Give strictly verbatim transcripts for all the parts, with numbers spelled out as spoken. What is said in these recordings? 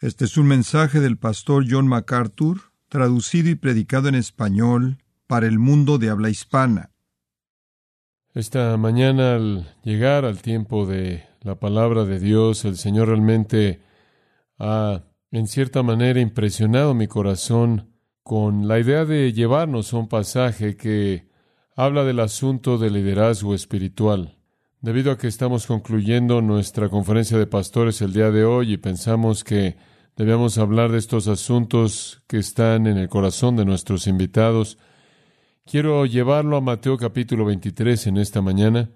Este es un mensaje del pastor John MacArthur, traducido y predicado en español para el mundo de habla hispana. Esta mañana, al llegar al tiempo de la palabra de Dios, el Señor realmente ha, en cierta manera, impresionado mi corazón con la idea de llevarnos a un pasaje que habla del asunto del liderazgo espiritual. Debido a que estamos concluyendo nuestra conferencia de pastores el día de hoy y pensamos que debemos hablar de estos asuntos que están en el corazón de nuestros invitados, quiero llevarlo a Mateo capítulo veintitrés en esta mañana.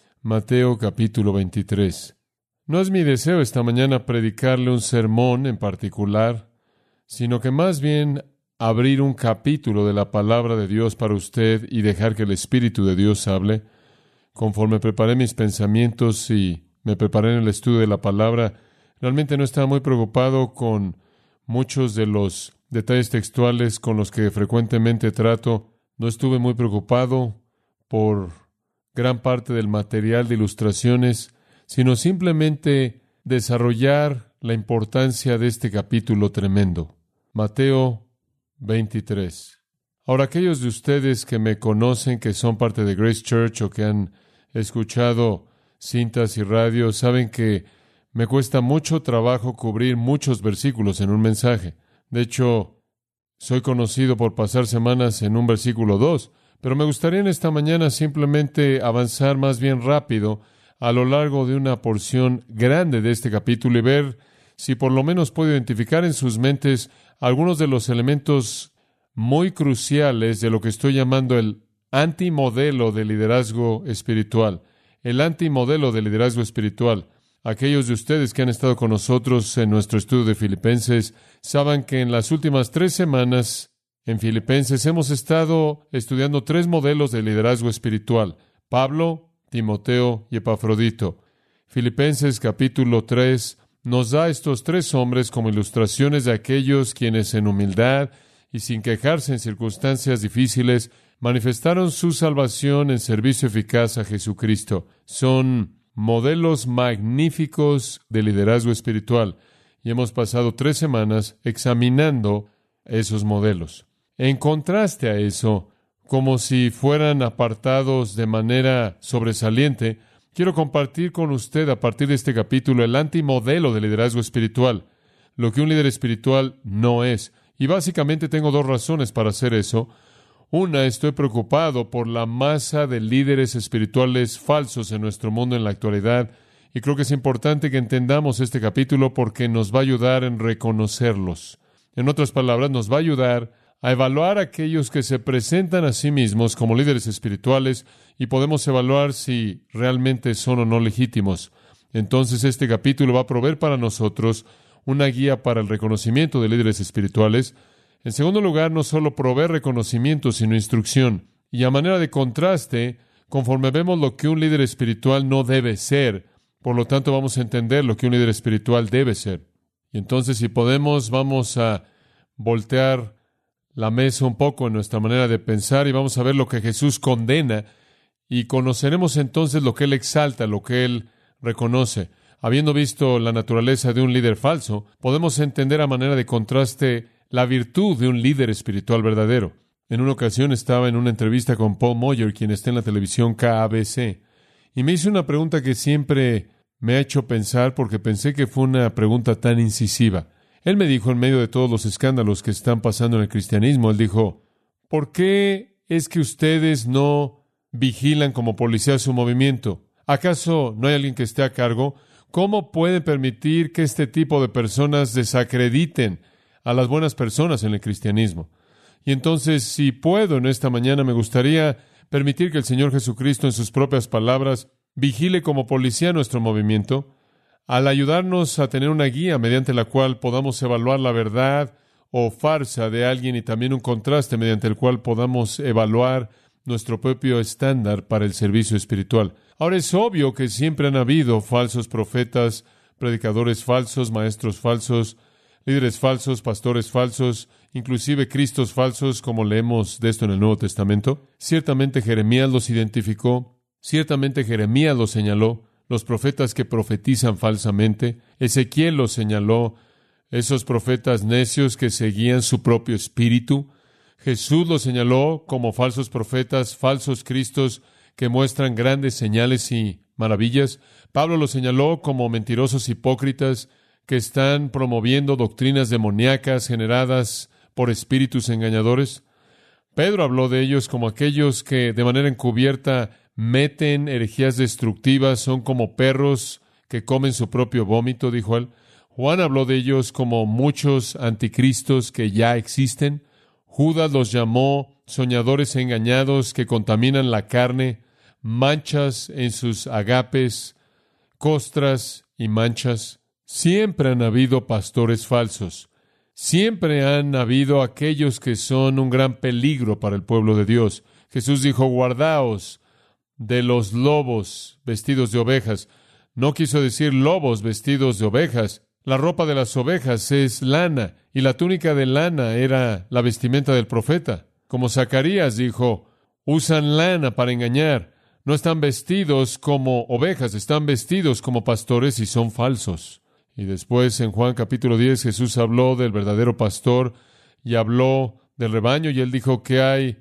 Mateo capítulo veintitrés. No es mi deseo esta mañana predicarle un sermón en particular, sino que más bien abrir un capítulo de la palabra de Dios para usted y dejar que el Espíritu de Dios hable. Conforme preparé mis pensamientos y me preparé en el estudio de la palabra, realmente no estaba muy preocupado con muchos de los detalles textuales con los que frecuentemente trato. No estuve muy preocupado por gran parte del material de ilustraciones, sino simplemente desarrollar la importancia de este capítulo tremendo. Mateo veintitrés. Ahora, aquellos de ustedes que me conocen, que son parte de Grace Church o que han escuchado cintas y radios, saben que me cuesta mucho trabajo cubrir muchos versículos en un mensaje. De hecho, soy conocido por pasar semanas en un versículo dos, pero me gustaría en esta mañana simplemente avanzar más bien rápido a lo largo de una porción grande de este capítulo y ver si por lo menos puedo identificar en sus mentes algunos de los elementos muy cruciales de lo que estoy llamando el antimodelo de liderazgo espiritual. El antimodelo de liderazgo espiritual. Aquellos de ustedes que han estado con nosotros en nuestro estudio de Filipenses saben que en las últimas tres semanas en Filipenses hemos estado estudiando tres modelos de liderazgo espiritual: Pablo, Timoteo y Epafrodito. Filipenses capítulo tres nos da a estos tres hombres como ilustraciones de aquellos quienes en humildad y sin quejarse en circunstancias difíciles manifestaron su salvación en servicio eficaz a Jesucristo. Son modelos magníficos de liderazgo espiritual y hemos pasado tres semanas examinando esos modelos. En contraste a eso, como si fueran apartados de manera sobresaliente, quiero compartir con usted a partir de este capítulo el antimodelo de liderazgo espiritual, lo que un líder espiritual no es. Y básicamente tengo dos razones para hacer eso. Una, estoy preocupado por la masa de líderes espirituales falsos en nuestro mundo en la actualidad, y creo que es importante que entendamos este capítulo porque nos va a ayudar en reconocerlos. En otras palabras, nos va a ayudar a evaluar a aquellos que se presentan a sí mismos como líderes espirituales y podemos evaluar si realmente son o no legítimos. Entonces, este capítulo va a proveer para nosotros una guía para el reconocimiento de líderes espirituales. En segundo lugar, no solo provee reconocimiento, sino instrucción. Y a manera de contraste, conforme vemos lo que un líder espiritual no debe ser, por lo tanto vamos a entender lo que un líder espiritual debe ser. Y entonces, si podemos, vamos a voltear la mesa un poco en nuestra manera de pensar y vamos a ver lo que Jesús condena y conoceremos entonces lo que Él exalta, lo que Él reconoce. Habiendo visto la naturaleza de un líder falso, podemos entender a manera de contraste la virtud de un líder espiritual verdadero. En una ocasión estaba en una entrevista con Paul Moyer, quien está en la televisión K B C, y me hizo una pregunta que siempre me ha hecho pensar porque pensé que fue una pregunta tan incisiva. Él me dijo, en medio de todos los escándalos que están pasando en el cristianismo, él dijo, ¿por qué es que ustedes no vigilan como policía su movimiento? ¿Acaso no hay alguien que esté a cargo? ¿Cómo pueden permitir que este tipo de personas desacrediten a las buenas personas en el cristianismo? Y entonces, si puedo, en esta mañana me gustaría permitir que el Señor Jesucristo, en sus propias palabras, vigile como policía nuestro movimiento, al ayudarnos a tener una guía mediante la cual podamos evaluar la verdad o farsa de alguien y también un contraste mediante el cual podamos evaluar nuestro propio estándar para el servicio espiritual. Ahora, es obvio que siempre han habido falsos profetas, predicadores falsos, maestros falsos, líderes falsos, pastores falsos, inclusive cristos falsos, como leemos de esto en el Nuevo Testamento. Ciertamente Jeremías los identificó, ciertamente Jeremías los señaló, los profetas que profetizan falsamente, Ezequiel los señaló, esos profetas necios que seguían su propio espíritu. Jesús los señaló como falsos profetas, falsos cristos que muestran grandes señales y maravillas. Pablo los señaló como mentirosos hipócritas que están promoviendo doctrinas demoníacas generadas por espíritus engañadores. Pedro habló de ellos como aquellos que de manera encubierta meten herejías destructivas, son como perros que comen su propio vómito, dijo él. Juan habló de ellos como muchos anticristos que ya existen. Judas los llamó soñadores engañados que contaminan la carne, manchas en sus agapes, costras y manchas. Siempre han habido pastores falsos. Siempre han habido aquellos que son un gran peligro para el pueblo de Dios. Jesús dijo, guardaos de los lobos vestidos de ovejas. No quiso decir lobos vestidos de ovejas. La ropa de las ovejas es lana, y la túnica de lana era la vestimenta del profeta. Como Zacarías dijo, usan lana para engañar. No están vestidos como ovejas, están vestidos como pastores y son falsos. Y después en Juan capítulo diez Jesús habló del verdadero pastor y habló del rebaño, y él dijo que hay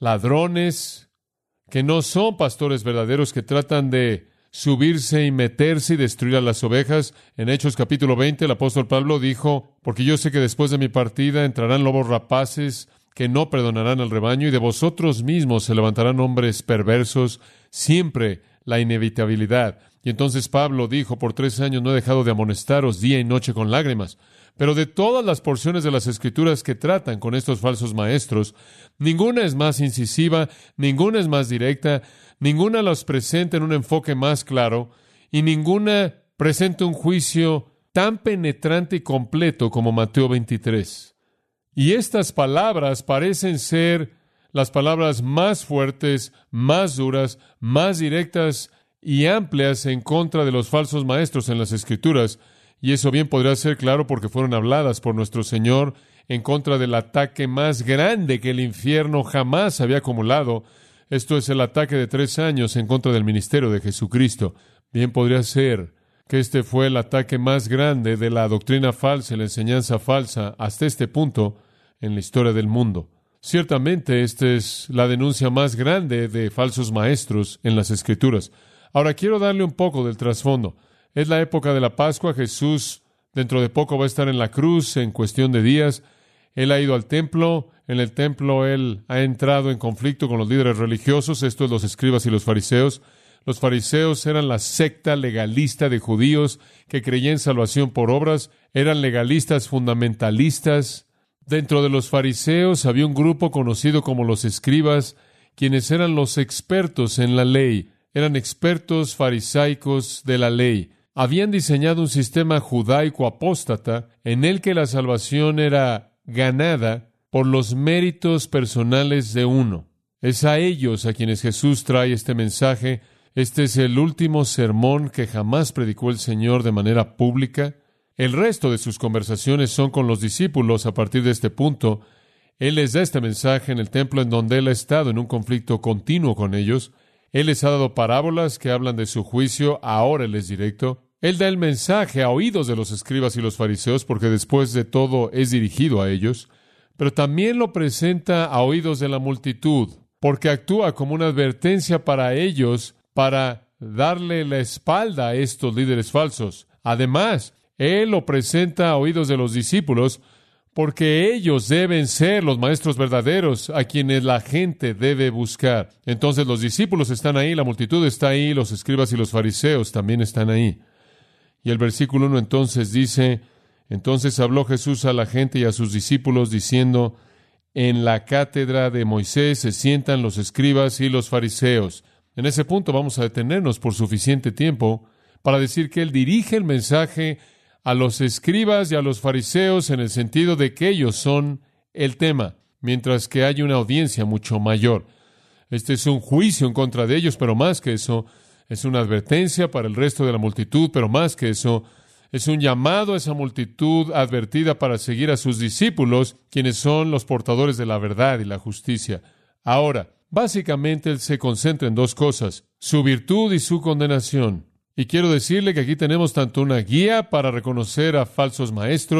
ladrones que no son pastores verdaderos, que tratan de subirse y meterse y destruir a las ovejas. En Hechos capítulo veinte el apóstol Pablo dijo, porque yo sé que después de mi partida entrarán lobos rapaces que no perdonarán al rebaño, y de vosotros mismos se levantarán hombres perversos, siempre la inevitabilidad. Y entonces Pablo dijo, por tres años no he dejado de amonestaros día y noche con lágrimas. Pero de todas las porciones de las Escrituras que tratan con estos falsos maestros, ninguna es más incisiva, ninguna es más directa, ninguna los presenta en un enfoque más claro, y ninguna presenta un juicio tan penetrante y completo como Mateo veintitrés. Y estas palabras parecen ser las palabras más fuertes, más duras, más directas y amplias en contra de los falsos maestros en las Escrituras. Y eso bien podría ser claro porque fueron habladas por nuestro Señor en contra del ataque más grande que el infierno jamás había acumulado. Esto es el ataque de tres años en contra del ministerio de Jesucristo. Bien podría ser que este fue el ataque más grande de la doctrina falsa y la enseñanza falsa hasta este punto en la historia del mundo. Ciertamente, esta es la denuncia más grande de falsos maestros en las Escrituras. Ahora, quiero darle un poco del trasfondo. Es la época de la Pascua. Jesús dentro de poco va a estar en la cruz en cuestión de días. Él ha ido al templo. En el templo Él ha entrado en conflicto con los líderes religiosos, esto es los escribas y los fariseos. Los fariseos eran la secta legalista de judíos que creían en salvación por obras. Eran legalistas fundamentalistas. Dentro de los fariseos había un grupo conocido como los escribas, quienes eran los expertos en la ley. Eran expertos farisaicos de la ley. Habían diseñado un sistema judaico apóstata en el que la salvación era ganada por los méritos personales de uno. Es a ellos a quienes Jesús trae este mensaje. Este es el último sermón que jamás predicó el Señor de manera pública. El resto de sus conversaciones son con los discípulos a partir de este punto. Él les da este mensaje en el templo en donde Él ha estado en un conflicto continuo con ellos. Él les ha dado parábolas que hablan de su juicio, ahora Él es directo. Él da el mensaje a oídos de los escribas y los fariseos, porque después de todo es dirigido a ellos, pero también lo presenta a oídos de la multitud, porque actúa como una advertencia para ellos, para darle la espalda a estos líderes falsos. Además, Él lo presenta a oídos de los discípulos, porque ellos deben ser los maestros verdaderos a quienes la gente debe buscar. Entonces los discípulos están ahí, la multitud está ahí, los escribas y los fariseos también están ahí. Y el versículo uno entonces dice, entonces habló Jesús a la gente y a sus discípulos diciendo, en la cátedra de Moisés se sientan los escribas y los fariseos. En ese punto vamos a detenernos por suficiente tiempo para decir que Él dirige el mensaje a los escribas y a los fariseos en el sentido de que ellos son el tema, mientras que hay una audiencia mucho mayor. Este es un juicio en contra de ellos, pero más que eso, es una advertencia para el resto de la multitud, pero más que eso, es un llamado a esa multitud advertida para seguir a sus discípulos, quienes son los portadores de la verdad y la justicia. Ahora, básicamente Él se concentra en dos cosas, su virtud y su condenación. Y quiero decirle que aquí tenemos tanto una guía para reconocer a falsos maestros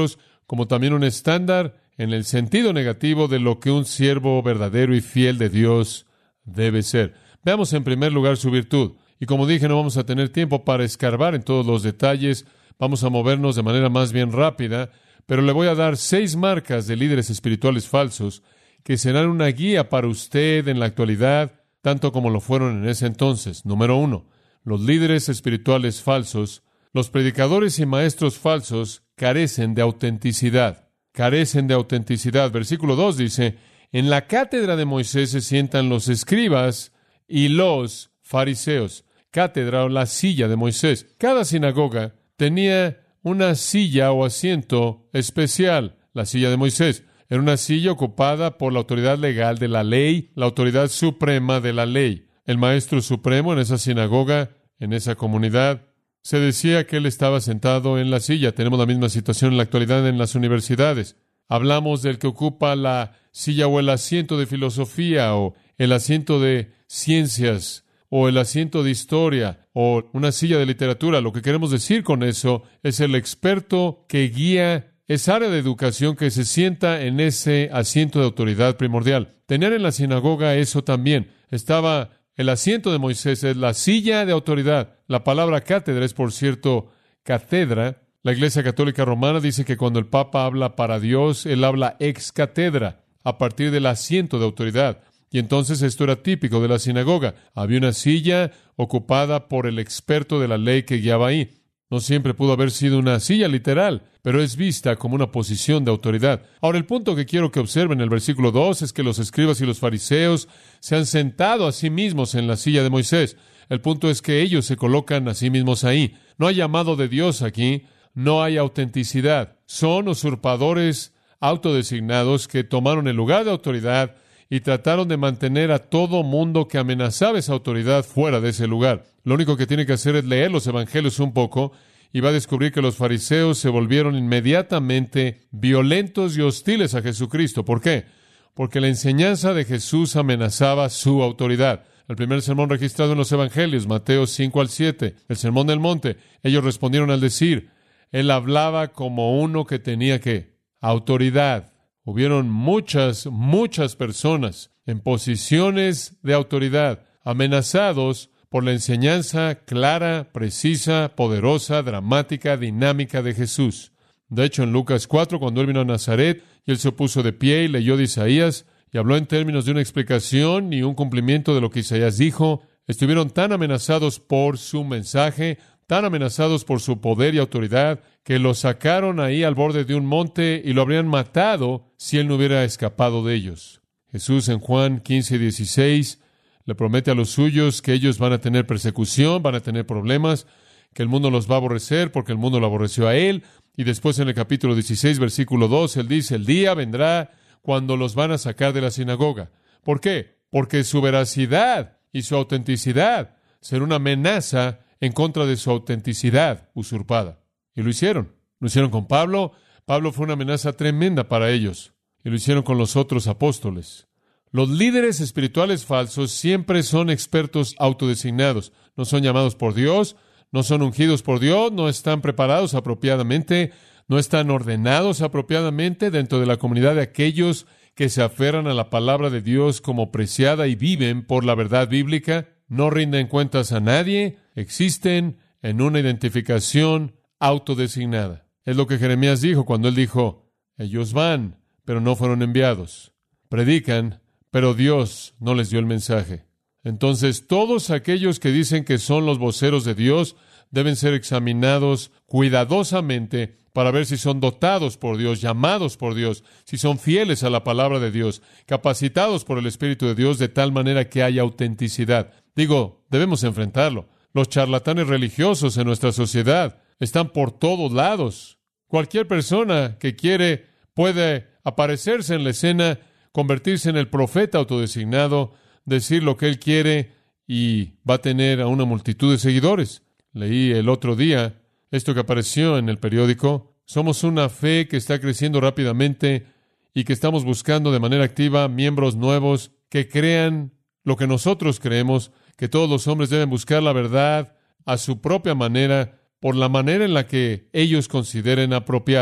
como también un estándar en el sentido negativo de lo que un siervo verdadero y fiel de Dios debe ser. Veamos en primer lugar su virtud. Y como dije, no vamos a tener tiempo para escarbar en todos los detalles. Vamos a movernos de manera más bien rápida, pero le voy a dar seis marcas de líderes espirituales falsos que serán una guía para usted en la actualidad, tanto como lo fueron en ese entonces. Número uno, los líderes espirituales falsos, los predicadores y maestros falsos carecen de autenticidad. Carecen de autenticidad. Versículo dos dice, en la cátedra de Moisés se sientan los escribas y los fariseos. Cátedra o la silla de Moisés. Cada sinagoga tenía una silla o asiento especial, la silla de Moisés. Era una silla ocupada por la autoridad legal de la ley, la autoridad suprema de la ley. El maestro supremo en esa sinagoga, en esa comunidad, se decía que él estaba sentado en la silla. Tenemos la misma situación en la actualidad en las universidades. Hablamos del que ocupa la silla o el asiento de filosofía o el asiento de ciencias o el asiento de historia o una silla de literatura. Lo que queremos decir con eso es el experto que guía esa área de educación que se sienta en ese asiento de autoridad primordial. Tenían en la sinagoga eso también. Estaba el asiento de Moisés, es la silla de autoridad. La palabra cátedra es, por cierto, catedra. La Iglesia Católica Romana dice que cuando el Papa habla para Dios, él habla ex cátedra, a partir del asiento de autoridad. Y entonces esto era típico de la sinagoga. Había una silla ocupada por el experto de la ley que guiaba ahí. No siempre pudo haber sido una silla literal, pero es vista como una posición de autoridad. Ahora, el punto que quiero que observen en el versículo dos es que los escribas y los fariseos se han sentado a sí mismos en la silla de Moisés. El punto es que ellos se colocan a sí mismos ahí. No hay llamado de Dios aquí, no hay autenticidad. Son usurpadores autodesignados que tomaron el lugar de autoridad y trataron de mantener a todo mundo que amenazaba esa autoridad fuera de ese lugar. Lo único que tiene que hacer es leer los evangelios un poco y va a descubrir que los fariseos se volvieron inmediatamente violentos y hostiles a Jesucristo. ¿Por qué? Porque la enseñanza de Jesús amenazaba su autoridad. El primer sermón registrado en los evangelios, Mateo cinco al siete, el sermón del monte, ellos respondieron al decir, él hablaba como uno que tenía ¿qué? Autoridad. Hubieron muchas, muchas personas en posiciones de autoridad, amenazados por la enseñanza clara, precisa, poderosa, dramática, dinámica de Jesús. De hecho, en Lucas cuatro, cuando él vino a Nazaret, y él se puso de pie y leyó de Isaías, y habló en términos de una explicación y un cumplimiento de lo que Isaías dijo, estuvieron tan amenazados por su mensaje, tan amenazados por su poder y autoridad, que lo sacaron ahí al borde de un monte y lo habrían matado si él no hubiera escapado de ellos. Jesús en Juan quince, dieciséis le promete a los suyos que ellos van a tener persecución, van a tener problemas, que el mundo los va a aborrecer porque el mundo lo aborreció a él. Y después en el capítulo dieciséis, versículo dos, él dice, el día vendrá cuando los van a sacar de la sinagoga. ¿Por qué? Porque su veracidad y su autenticidad será una amenaza en contra de su autenticidad usurpada. Y lo hicieron. Lo hicieron con Pablo. Pablo fue una amenaza tremenda para ellos. Y lo hicieron con los otros apóstoles. Los líderes espirituales falsos siempre son expertos autodesignados. No son llamados por Dios, no son ungidos por Dios, no están preparados apropiadamente, no están ordenados apropiadamente dentro de la comunidad de aquellos que se aferran a la palabra de Dios como preciada y viven por la verdad bíblica. No rinden cuentas a nadie, existen en una identificación autodesignada. Es lo que Jeremías dijo cuando él dijo, ellos van, pero no fueron enviados. Predican, pero Dios no les dio el mensaje. Entonces, todos aquellos que dicen que son los voceros de Dios deben ser examinados cuidadosamente para ver si son dotados por Dios, llamados por Dios, si son fieles a la palabra de Dios, capacitados por el Espíritu de Dios de tal manera que haya autenticidad. Digo, debemos enfrentarlo. Los charlatanes religiosos en nuestra sociedad están por todos lados. Cualquier persona que quiere puede aparecerse en la escena, convertirse en el profeta autodesignado, decir lo que él quiere y va a tener a una multitud de seguidores. Leí el otro día esto que apareció en el periódico. Somos una fe que está creciendo rápidamente y que estamos buscando de manera activa miembros nuevos que crean lo que nosotros creemos, que todos los hombres deben buscar la verdad a su propia manera, por la manera en la que ellos consideren apropiada.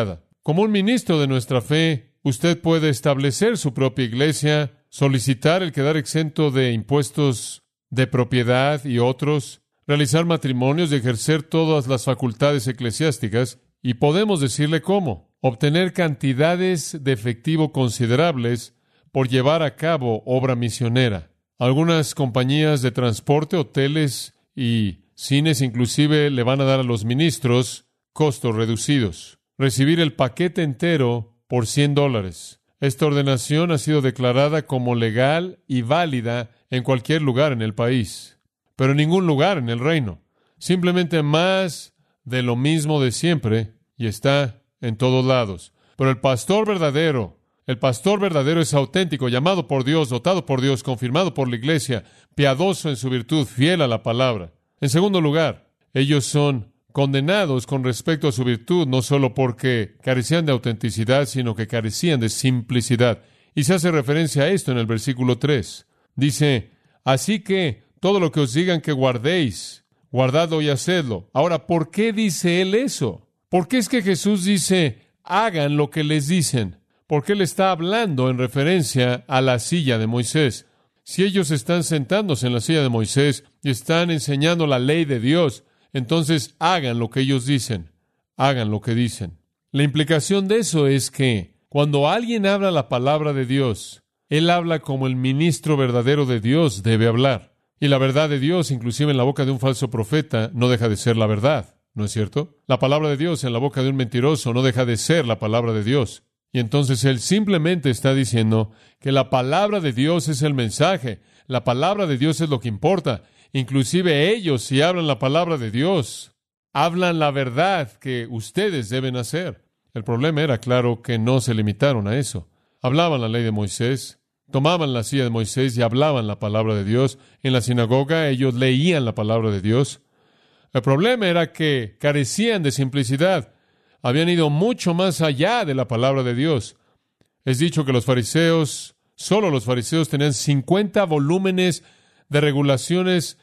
Como un ministro de nuestra fe, usted puede establecer su propia iglesia, solicitar el quedar exento de impuestos de propiedad y otros, realizar matrimonios y ejercer todas las facultades eclesiásticas, y podemos decirle cómo: obtener cantidades de efectivo considerables por llevar a cabo obra misionera. Algunas compañías de transporte, hoteles y cines inclusive le van a dar a los ministros costos reducidos. Recibir el paquete entero por cien dólares. Esta ordenación ha sido declarada como legal y válida en cualquier lugar en el país, pero en ningún lugar en el reino. Simplemente más de lo mismo de siempre, y está en todos lados. Pero el pastor verdadero, el pastor verdadero es auténtico, llamado por Dios, dotado por Dios, confirmado por la iglesia, piadoso en su virtud, fiel a la palabra. En segundo lugar, ellos son condenados con respecto a su virtud, no solo porque carecían de autenticidad, sino que carecían de simplicidad. Y se hace referencia a esto en el versículo tres. Dice: así que todo lo que os digan que guardéis, guardadlo y hacedlo. Ahora, ¿por qué dice él eso? ¿Por qué es que Jesús dice, hagan lo que les dicen? Porque él está hablando en referencia a la silla de Moisés. Si ellos están sentándose en la silla de Moisés y están enseñando la ley de Dios, entonces hagan lo que ellos dicen. Hagan lo que dicen. La implicación de eso es que cuando alguien habla la palabra de Dios, él habla como el ministro verdadero de Dios debe hablar. Y la verdad de Dios, inclusive en la boca de un falso profeta, no deja de ser la verdad. ¿No es cierto? La palabra de Dios en la boca de un mentiroso no deja de ser la palabra de Dios. Y entonces él simplemente está diciendo que la palabra de Dios es el mensaje. La palabra de Dios es lo que importa. Inclusive ellos, si hablan la palabra de Dios, hablan la verdad que ustedes deben hacer. El problema era, claro, que no se limitaron a eso. Hablaban la ley de Moisés, tomaban la silla de Moisés y hablaban la palabra de Dios. En la sinagoga ellos leían la palabra de Dios. El problema era que carecían de simplicidad. Habían ido mucho más allá de la palabra de Dios. Es dicho que los fariseos, solo los fariseos, tenían cincuenta volúmenes de regulaciones,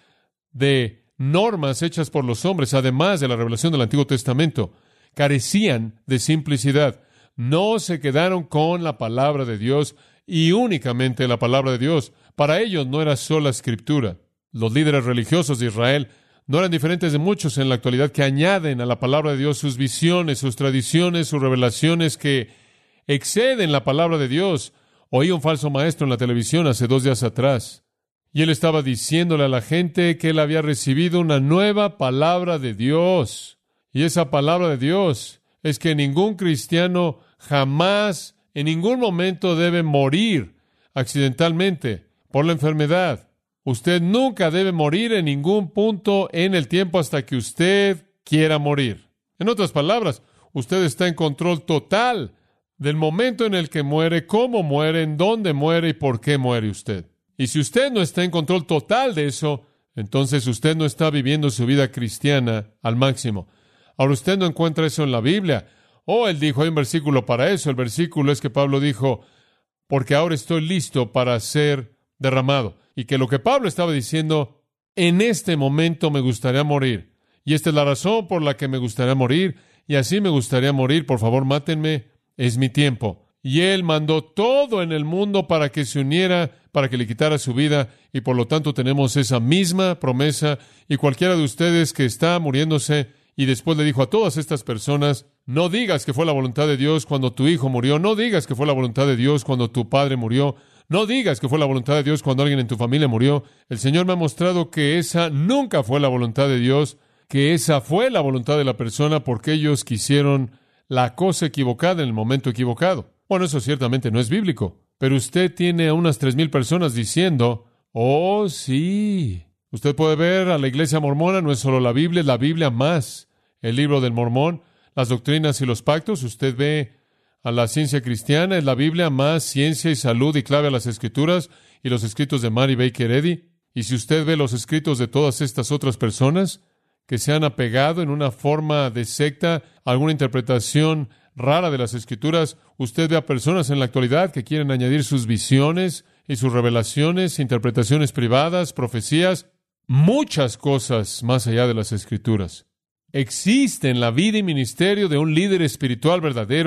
de normas hechas por los hombres, además de la revelación del Antiguo Testamento. Carecían de simplicidad. No se quedaron con la palabra de Dios y únicamente la palabra de Dios. Para ellos no era sola escritura. Los líderes religiosos de Israel no eran diferentes de muchos en la actualidad que añaden a la palabra de Dios sus visiones, sus tradiciones, sus revelaciones que exceden la palabra de Dios. Oí un falso maestro en la televisión hace dos días atrás, y él estaba diciéndole a la gente que él había recibido una nueva palabra de Dios. Y esa palabra de Dios es que ningún cristiano jamás, en ningún momento debe morir accidentalmente por la enfermedad. Usted nunca debe morir en ningún punto en el tiempo hasta que usted quiera morir. En otras palabras, usted está en control total del momento en el que muere, cómo muere, en dónde muere y por qué muere usted. Y si usted no está en control total de eso, entonces usted no está viviendo su vida cristiana al máximo. Ahora, usted no encuentra eso en la Biblia. Oh, él dijo, hay un versículo para eso. El versículo es que Pablo dijo, porque ahora estoy listo para ser derramado. Y que lo que Pablo estaba diciendo, en este momento me gustaría morir. Y esta es la razón por la que me gustaría morir. Y así me gustaría morir. Por favor, mátenme. Es mi tiempo. Y él mandó todo en el mundo para que se uniera, para que le quitara su vida. Y por lo tanto tenemos esa misma promesa. Y cualquiera de ustedes que está muriéndose, y después le dijo a todas estas personas, no digas que fue la voluntad de Dios cuando tu hijo murió. No digas que fue la voluntad de Dios cuando tu padre murió. No digas que fue la voluntad de Dios cuando alguien en tu familia murió. El Señor me ha mostrado que esa nunca fue la voluntad de Dios, que esa fue la voluntad de la persona porque ellos quisieron la cosa equivocada en el momento equivocado. Bueno, eso ciertamente no es bíblico, pero usted tiene a unas tres mil personas diciendo, oh, sí. Usted puede ver a la iglesia mormona, no es solo la Biblia, es la Biblia más el libro del Mormón, las doctrinas y los pactos. Usted ve a la ciencia cristiana, es la Biblia más ciencia y salud y clave a las Escrituras y los escritos de Mary Baker Eddy. Y si usted ve los escritos de todas estas otras personas que se han apegado en una forma de secta a alguna interpretación rara de las Escrituras, usted ve a personas en la actualidad que quieren añadir sus visiones y sus revelaciones, interpretaciones privadas, profecías, muchas cosas más allá de las Escrituras. Existe en la vida y ministerio de un líder espiritual verdadero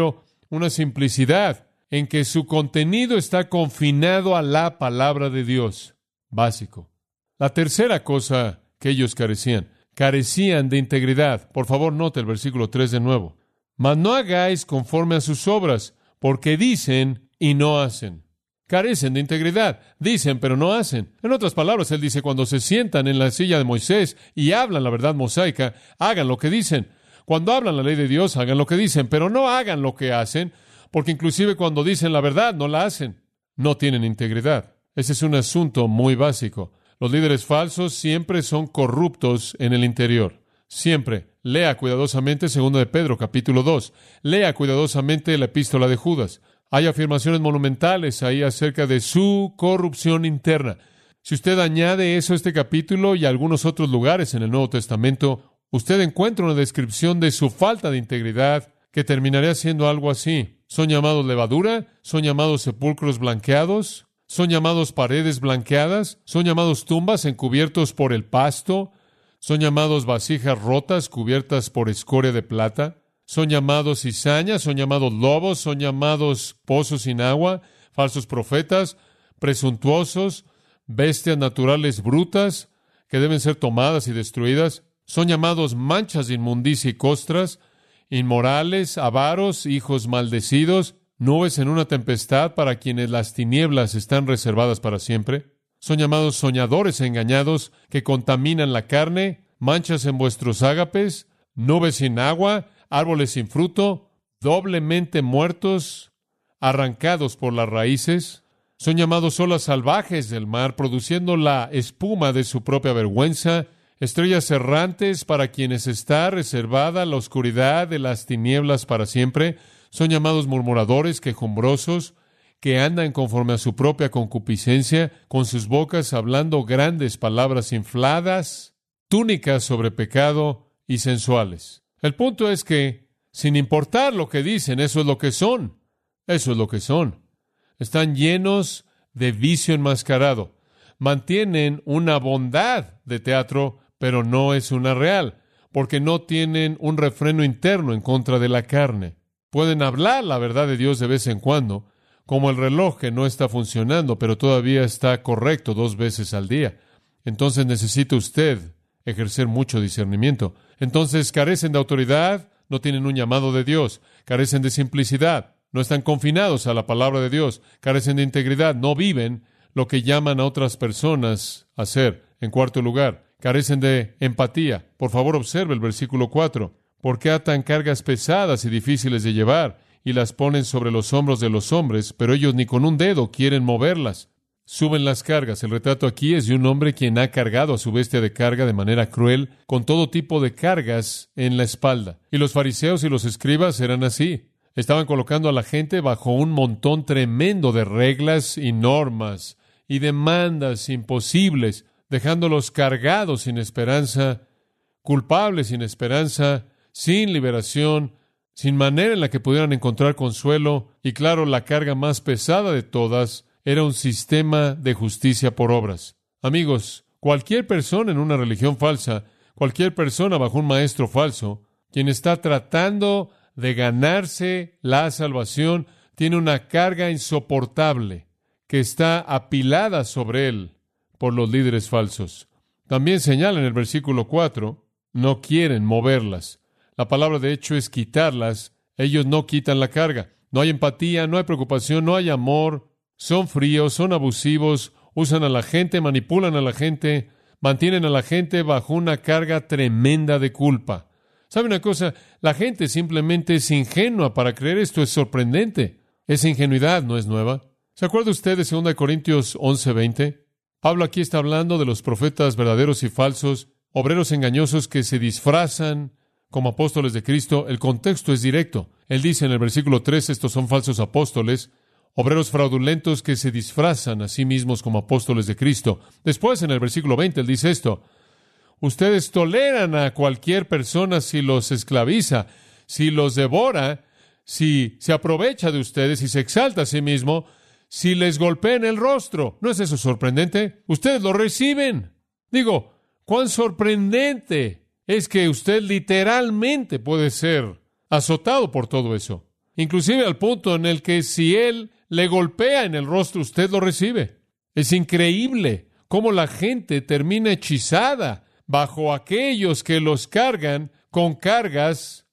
una simplicidad en que su contenido está confinado a la palabra de Dios. Básico. La tercera cosa que ellos carecían, carecían de integridad. Por favor, note el versículo tres de nuevo. Mas no hagáis conforme a sus obras, porque dicen y no hacen. Carecen de integridad. Dicen, pero no hacen. En otras palabras, él dice, cuando se sientan en la silla de Moisés y hablan la verdad mosaica, hagan lo que dicen. Cuando hablan la ley de Dios, hagan lo que dicen, pero no hagan lo que hacen, porque inclusive cuando dicen la verdad, no la hacen. No tienen integridad. Ese es un asunto muy básico. Los líderes falsos siempre son corruptos en el interior. Siempre. Lea cuidadosamente segundo de Pedro, capítulo dos. Lea cuidadosamente la epístola de Judas. Hay afirmaciones monumentales ahí acerca de su corrupción interna. Si usted añade eso a este capítulo y a algunos otros lugares en el Nuevo Testamento, usted encuentra una descripción de su falta de integridad que terminaría siendo algo así. Son llamados levadura, son llamados sepulcros blanqueados, son llamados paredes blanqueadas, son llamados tumbas encubiertos por el pasto, son llamados vasijas rotas cubiertas por escoria de plata, son llamados cizañas, son llamados lobos, son llamados pozos sin agua, falsos profetas, presuntuosos, bestias naturales brutas que deben ser tomadas y destruidas, son llamados manchas de inmundicia y costras, inmorales, avaros, hijos maldecidos, nubes en una tempestad para quienes las tinieblas están reservadas para siempre. Son llamados soñadores engañados que contaminan la carne, manchas en vuestros ágapes, nubes sin agua, árboles sin fruto, doblemente muertos, arrancados por las raíces. Son llamados olas salvajes del mar, produciendo la espuma de su propia vergüenza, estrellas errantes para quienes está reservada la oscuridad de las tinieblas para siempre. Son llamados murmuradores, quejumbrosos, que andan conforme a su propia concupiscencia, con sus bocas hablando grandes palabras infladas, túnicas sobre pecado y sensuales. El punto es que, sin importar lo que dicen, eso es lo que son. Eso es lo que son. Están llenos de vicio enmascarado. Mantienen una bondad de teatro, pero no es una real, porque no tienen un refreno interno en contra de la carne. Pueden hablar la verdad de Dios de vez en cuando, como el reloj que no está funcionando, pero todavía está correcto dos veces al día. Entonces necesita usted ejercer mucho discernimiento. Entonces carecen de autoridad, no tienen un llamado de Dios, carecen de simplicidad, no están confinados a la palabra de Dios, carecen de integridad, no viven lo que llaman a otras personas a hacer. En cuarto lugar, carecen de empatía. Por favor, observe el versículo cuatro. Porque atan cargas pesadas y difíciles de llevar y las ponen sobre los hombros de los hombres, pero ellos ni con un dedo quieren moverlas. Suben las cargas. El retrato aquí es de un hombre quien ha cargado a su bestia de carga de manera cruel, con todo tipo de cargas en la espalda. Y los fariseos y los escribas eran así. Estaban colocando a la gente bajo un montón tremendo de reglas y normas y demandas imposibles, dejándolos cargados sin esperanza, culpables sin esperanza, sin liberación, sin manera en la que pudieran encontrar consuelo. Y claro, la carga más pesada de todas era un sistema de justicia por obras. Amigos, cualquier persona en una religión falsa, cualquier persona bajo un maestro falso, quien está tratando de ganarse la salvación, tiene una carga insoportable que está apilada sobre él por los líderes falsos. También señala en el versículo cuatro, no quieren moverlas. La palabra de hecho es quitarlas. Ellos no quitan la carga. No hay empatía, no hay preocupación, no hay amor. Son fríos, son abusivos, usan a la gente, manipulan a la gente, mantienen a la gente bajo una carga tremenda de culpa. ¿Sabe una cosa? La gente simplemente es ingenua para creer esto. Es sorprendente. Esa ingenuidad no es nueva. ¿Se acuerda usted de segunda Corintios once veinte? Pablo aquí está hablando de los profetas verdaderos y falsos, obreros engañosos que se disfrazan como apóstoles de Cristo. El contexto es directo. Él dice en el versículo tres, estos son falsos apóstoles, obreros fraudulentos que se disfrazan a sí mismos como apóstoles de Cristo. Después, en el versículo veinte, él dice esto, ustedes toleran a cualquier persona si los esclaviza, si los devora, si se aprovecha de ustedes, si se exalta a sí mismo, si les golpea en el rostro. ¿No es eso sorprendente? Ustedes lo reciben. Digo, cuán sorprendente es que usted literalmente puede ser azotado por todo eso. inclusive al punto en el que si Él le golpea en el rostro, usted lo recibe. Es increíble cómo la gente termina hechizada bajo aquellos que los cargan con cargas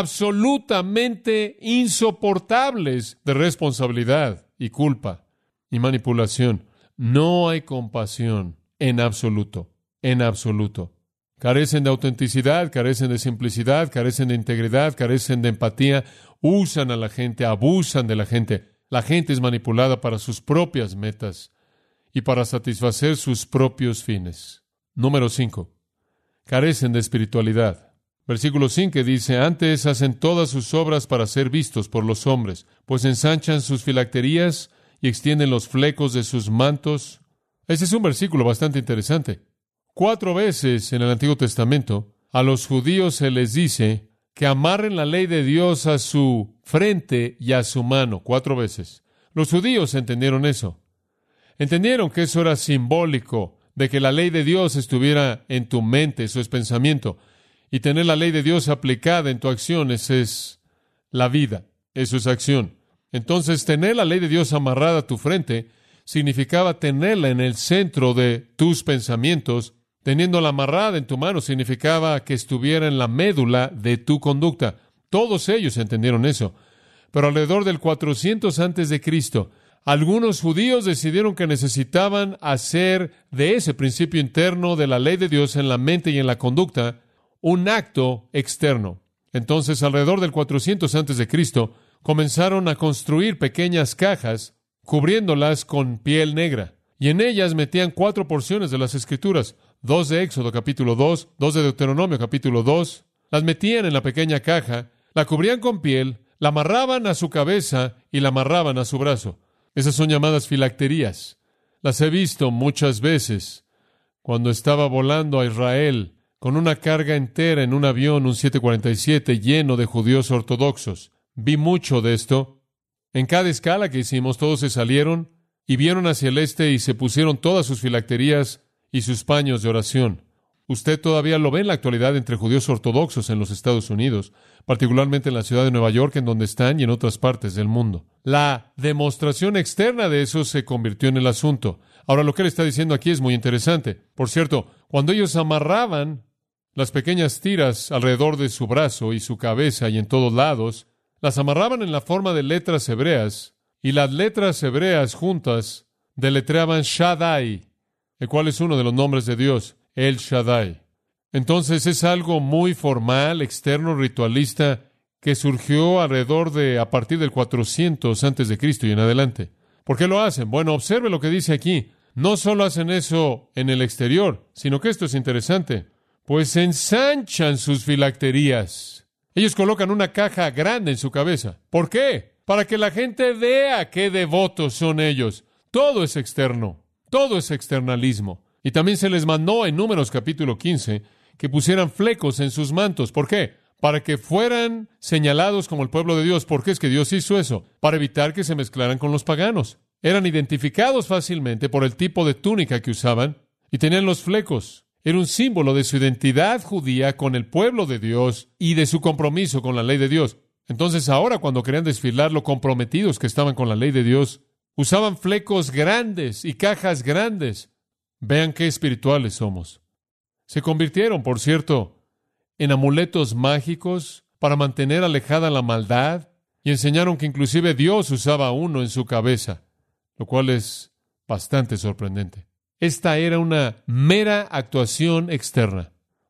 absolutamente insoportables de responsabilidad y culpa y manipulación. No hay compasión en absoluto, en absoluto. Carecen de autenticidad, carecen de simplicidad, carecen de integridad, carecen de empatía, usan a la gente, abusan de la gente. La gente es manipulada para sus propias metas y para satisfacer sus propios fines. Número cinco. Carecen de espiritualidad. Versículo cinco dice, antes hacen todas sus obras para ser vistos por los hombres, pues ensanchan sus filacterías y extienden los flecos de sus mantos. Ese es un versículo bastante interesante. Cuatro veces en el Antiguo Testamento a los judíos se les dice que amarren la ley de Dios a su frente y a su mano. Cuatro veces. Los judíos entendieron eso. Entendieron que eso era simbólico de que la ley de Dios estuviera en tu mente, eso es pensamiento. Y tener la ley de Dios aplicada en tu acción, esa es la vida, eso es acción. Entonces, tener la ley de Dios amarrada a tu frente significaba tenerla en el centro de tus pensamientos. Teniéndola amarrada en tu mano significaba que estuviera en la médula de tu conducta. Todos ellos entendieron eso. Pero alrededor del cuatrocientos antes de Cristo, algunos judíos decidieron que necesitaban hacer de ese principio interno de la ley de Dios en la mente y en la conducta un acto externo. Entonces, alrededor del cuatrocientos antes de Cristo, comenzaron a construir pequeñas cajas cubriéndolas con piel negra. Y en ellas metían cuatro porciones de las Escrituras. Dos de Éxodo capítulo dos, dos de Deuteronomio capítulo dos. Las metían en la pequeña caja, la cubrían con piel, la amarraban a su cabeza y la amarraban a su brazo. Esas son llamadas filacterías. Las he visto muchas veces cuando estaba volando a Israel con una carga entera en un avión, un siete cuarenta y siete, lleno de judíos ortodoxos. Vi mucho de esto. En cada escala que hicimos, todos se salieron y vieron hacia el este y se pusieron todas sus filacterías y sus paños de oración. Usted todavía lo ve en la actualidad entre judíos ortodoxos en los Estados Unidos, particularmente en la ciudad de Nueva York, en donde están, y en otras partes del mundo. La demostración externa de eso se convirtió en el asunto. Ahora, lo que él está diciendo aquí es muy interesante. Por cierto, cuando ellos amarraban las pequeñas tiras alrededor de su brazo y su cabeza y en todos lados, las amarraban en la forma de letras hebreas, y las letras hebreas juntas deletreaban Shaddai, el cual es uno de los nombres de Dios, El Shaddai. Entonces es algo muy formal, externo, ritualista, que surgió alrededor de, a partir del cuatrocientos antes de Cristo y en adelante. ¿Por qué lo hacen? Bueno, observe lo que dice aquí. No solo hacen eso en el exterior, sino que esto es interesante, pues ensanchan sus filacterías. Ellos colocan una caja grande en su cabeza. ¿Por qué? Para que la gente vea qué devotos son ellos. Todo es externo. Todo es externalismo. Y también se les mandó en Números capítulo quince que pusieran flecos en sus mantos. ¿Por qué? Para que fueran señalados como el pueblo de Dios. ¿Por qué es que Dios hizo eso? Para evitar que se mezclaran con los paganos. Eran identificados fácilmente por el tipo de túnica que usaban y tenían los flecos. Era un símbolo de su identidad judía con el pueblo de Dios y de su compromiso con la ley de Dios. Entonces ahora, cuando querían desfilar lo comprometidos que estaban con la ley de Dios, usaban flecos grandes y cajas grandes. Vean qué espirituales somos. Se convirtieron, por cierto, en amuletos mágicos para mantener alejada la maldad, y enseñaron que inclusive Dios usaba uno en su cabeza, lo cual es bastante sorprendente. Esta era una mera actuación externa.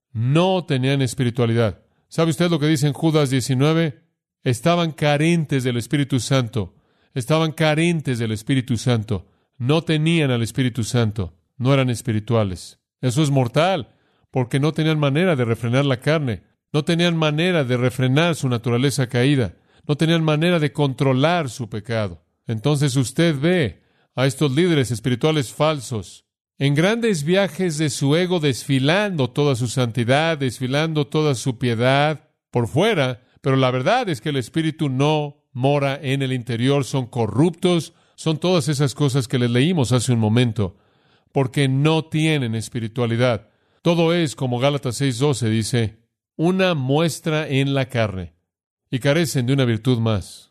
No tenían espiritualidad. ¿Sabe usted lo que dice en Judas diecinueve? Estaban carentes del Espíritu Santo. Estaban carentes del Espíritu Santo. No tenían al Espíritu Santo. No eran espirituales. Eso es mortal, porque no tenían manera de refrenar la carne. No tenían manera de refrenar su naturaleza caída. No tenían manera de controlar su pecado. Entonces usted ve a estos líderes espirituales falsos en grandes viajes de su ego, desfilando toda su santidad, desfilando toda su piedad por fuera, pero la verdad es que el Espíritu no mora en el interior, son corruptos, son todas esas cosas que les leímos hace un momento, porque no tienen espiritualidad. Todo es, como Gálatas seis doce dice, una muestra en la carne, y carecen de una virtud más.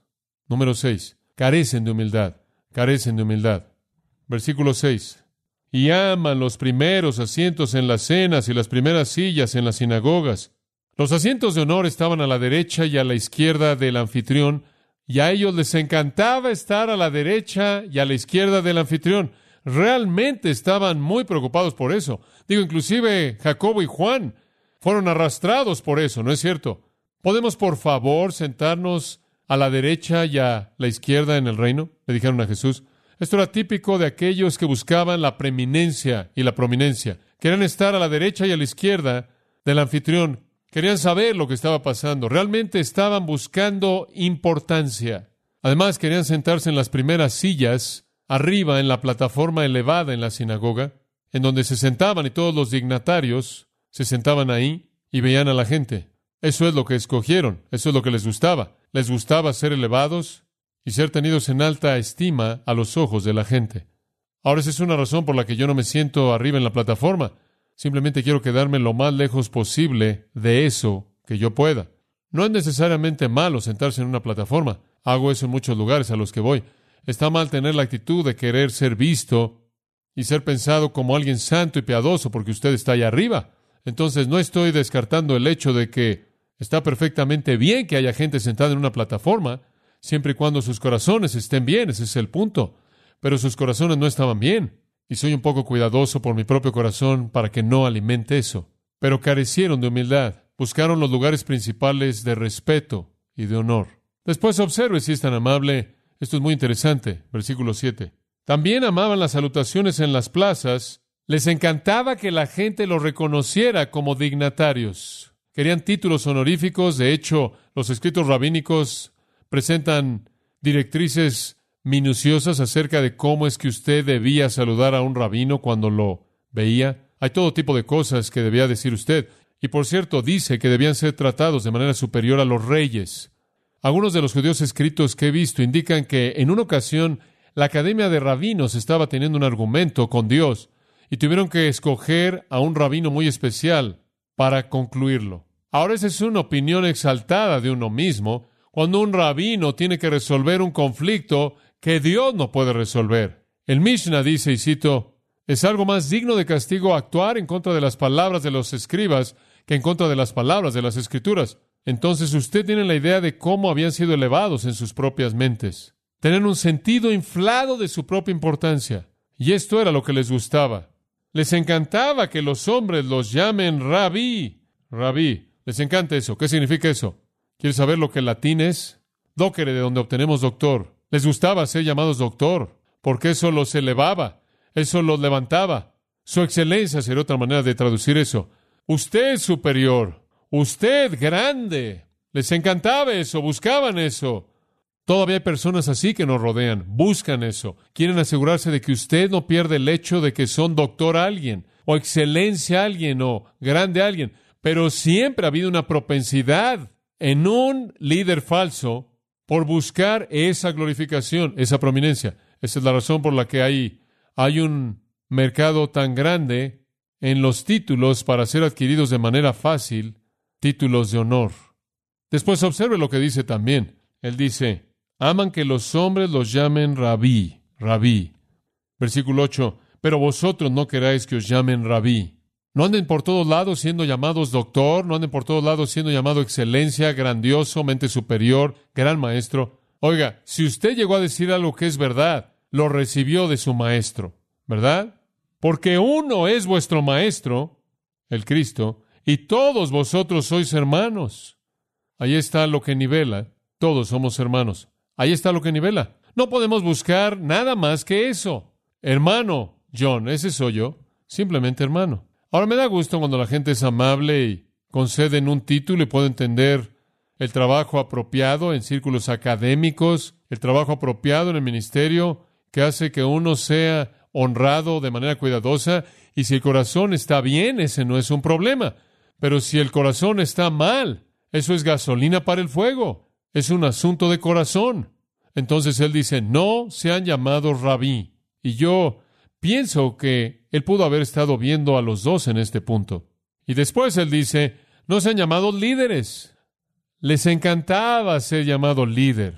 Número seis. Carecen de humildad. Carecen de humildad. Versículo seis. Y aman los primeros asientos en las cenas y las primeras sillas en las sinagogas. Los asientos de honor estaban a la derecha y a la izquierda del anfitrión, y a ellos les encantaba estar a la derecha y a la izquierda del anfitrión. Realmente estaban muy preocupados por eso. Digo, inclusive Jacobo y Juan fueron arrastrados por eso, ¿no es cierto? ¿Podemos, por favor, sentarnos a la derecha y a la izquierda en el reino?, le dijeron a Jesús. Esto era típico de aquellos que buscaban la preeminencia y la prominencia. Querían estar a la derecha y a la izquierda del anfitrión. Querían saber lo que estaba pasando. Realmente estaban buscando importancia. Además, querían sentarse en las primeras sillas, arriba en la plataforma elevada en la sinagoga, en donde se sentaban y todos los dignatarios se sentaban ahí y veían a la gente. Eso es lo que escogieron. Eso es lo que les gustaba. Les gustaba ser elevados y ser tenidos en alta estima a los ojos de la gente. Ahora, esa es una razón por la que yo no me siento arriba en la plataforma. Simplemente quiero quedarme lo más lejos posible de eso que yo pueda. No es necesariamente malo sentarse en una plataforma. Hago eso en muchos lugares a los que voy. Está mal tener la actitud de querer ser visto y ser pensado como alguien santo y piadoso porque usted está allá arriba. Entonces, no estoy descartando el hecho de que está perfectamente bien que haya gente sentada en una plataforma, siempre y cuando sus corazones estén bien. Ese es el punto. Pero sus corazones no estaban bien. Y soy un poco cuidadoso por mi propio corazón para que no alimente eso. Pero carecieron de humildad. Buscaron los lugares principales de respeto y de honor. Después observe si es tan amable. Esto es muy interesante. Versículo siete. También amaban las salutaciones en las plazas. Les encantaba que la gente los reconociera como dignatarios. Querían títulos honoríficos. De hecho, los escritos rabínicos presentan directrices minuciosas acerca de cómo es que usted debía saludar a un rabino cuando lo veía. Hay todo tipo de cosas que debía decir usted. Y por cierto, dice que debían ser tratados de manera superior a los reyes. Algunos de los judíos escritos que he visto indican que en una ocasión la Academia de Rabinos estaba teniendo un argumento con Dios y tuvieron que escoger a un rabino muy especial para concluirlo. Ahora, esa es una opinión exaltada de uno mismo cuando un rabino tiene que resolver un conflicto que Dios no puede resolver. El Mishnah dice, y cito, es algo más digno de castigo actuar en contra de las palabras de los escribas que en contra de las palabras de las Escrituras. Entonces usted tiene la idea de cómo habían sido elevados en sus propias mentes. Tenían un sentido inflado de su propia importancia. Y esto era lo que les gustaba. Les encantaba que los hombres los llamen rabí. Rabí. Les encanta eso. ¿Qué significa eso? ¿Quieres saber lo que el latín es? Docere, de donde obtenemos doctor. Les gustaba ser llamados doctor, porque eso los elevaba, eso los levantaba. Su excelencia sería otra manera de traducir eso. Usted es superior, usted grande. Les encantaba eso, buscaban eso. Todavía hay personas así que nos rodean, buscan eso. Quieren asegurarse de que usted no pierde el hecho de que son doctor a alguien, o excelencia a alguien, o grande a alguien. Pero siempre ha habido una propensidad en un líder falso por buscar esa glorificación, esa prominencia. Esa es la razón por la que hay, hay un mercado tan grande en los títulos para ser adquiridos de manera fácil, títulos de honor. Después observe lo que dice también. Él dice, aman que los hombres los llamen rabí, rabí. Versículo ocho, pero vosotros no queráis que os llamen rabí. No anden por todos lados siendo llamados doctor, no anden por todos lados siendo llamado excelencia, grandioso, mente superior, gran maestro. Oiga, si usted llegó a decir algo que es verdad, lo recibió de su maestro, ¿verdad? Porque uno es vuestro maestro, el Cristo, y todos vosotros sois hermanos. Ahí está lo que nivela. Todos somos hermanos. Ahí está lo que nivela. No podemos buscar nada más que eso. Hermano, John, ese soy yo. Simplemente hermano. Ahora, me da gusto cuando la gente es amable y conceden un título y puede entender el trabajo apropiado en círculos académicos, el trabajo apropiado en el ministerio, que hace que uno sea honrado de manera cuidadosa. Y si el corazón está bien, ese no es un problema. Pero si el corazón está mal, eso es gasolina para el fuego. Es un asunto de corazón. Entonces él dice, no sean llamados rabí. Y yo pienso que él pudo haber estado viendo a los dos en este punto. Y después él dice, no sean llamados líderes. Les encantaba ser llamado líder.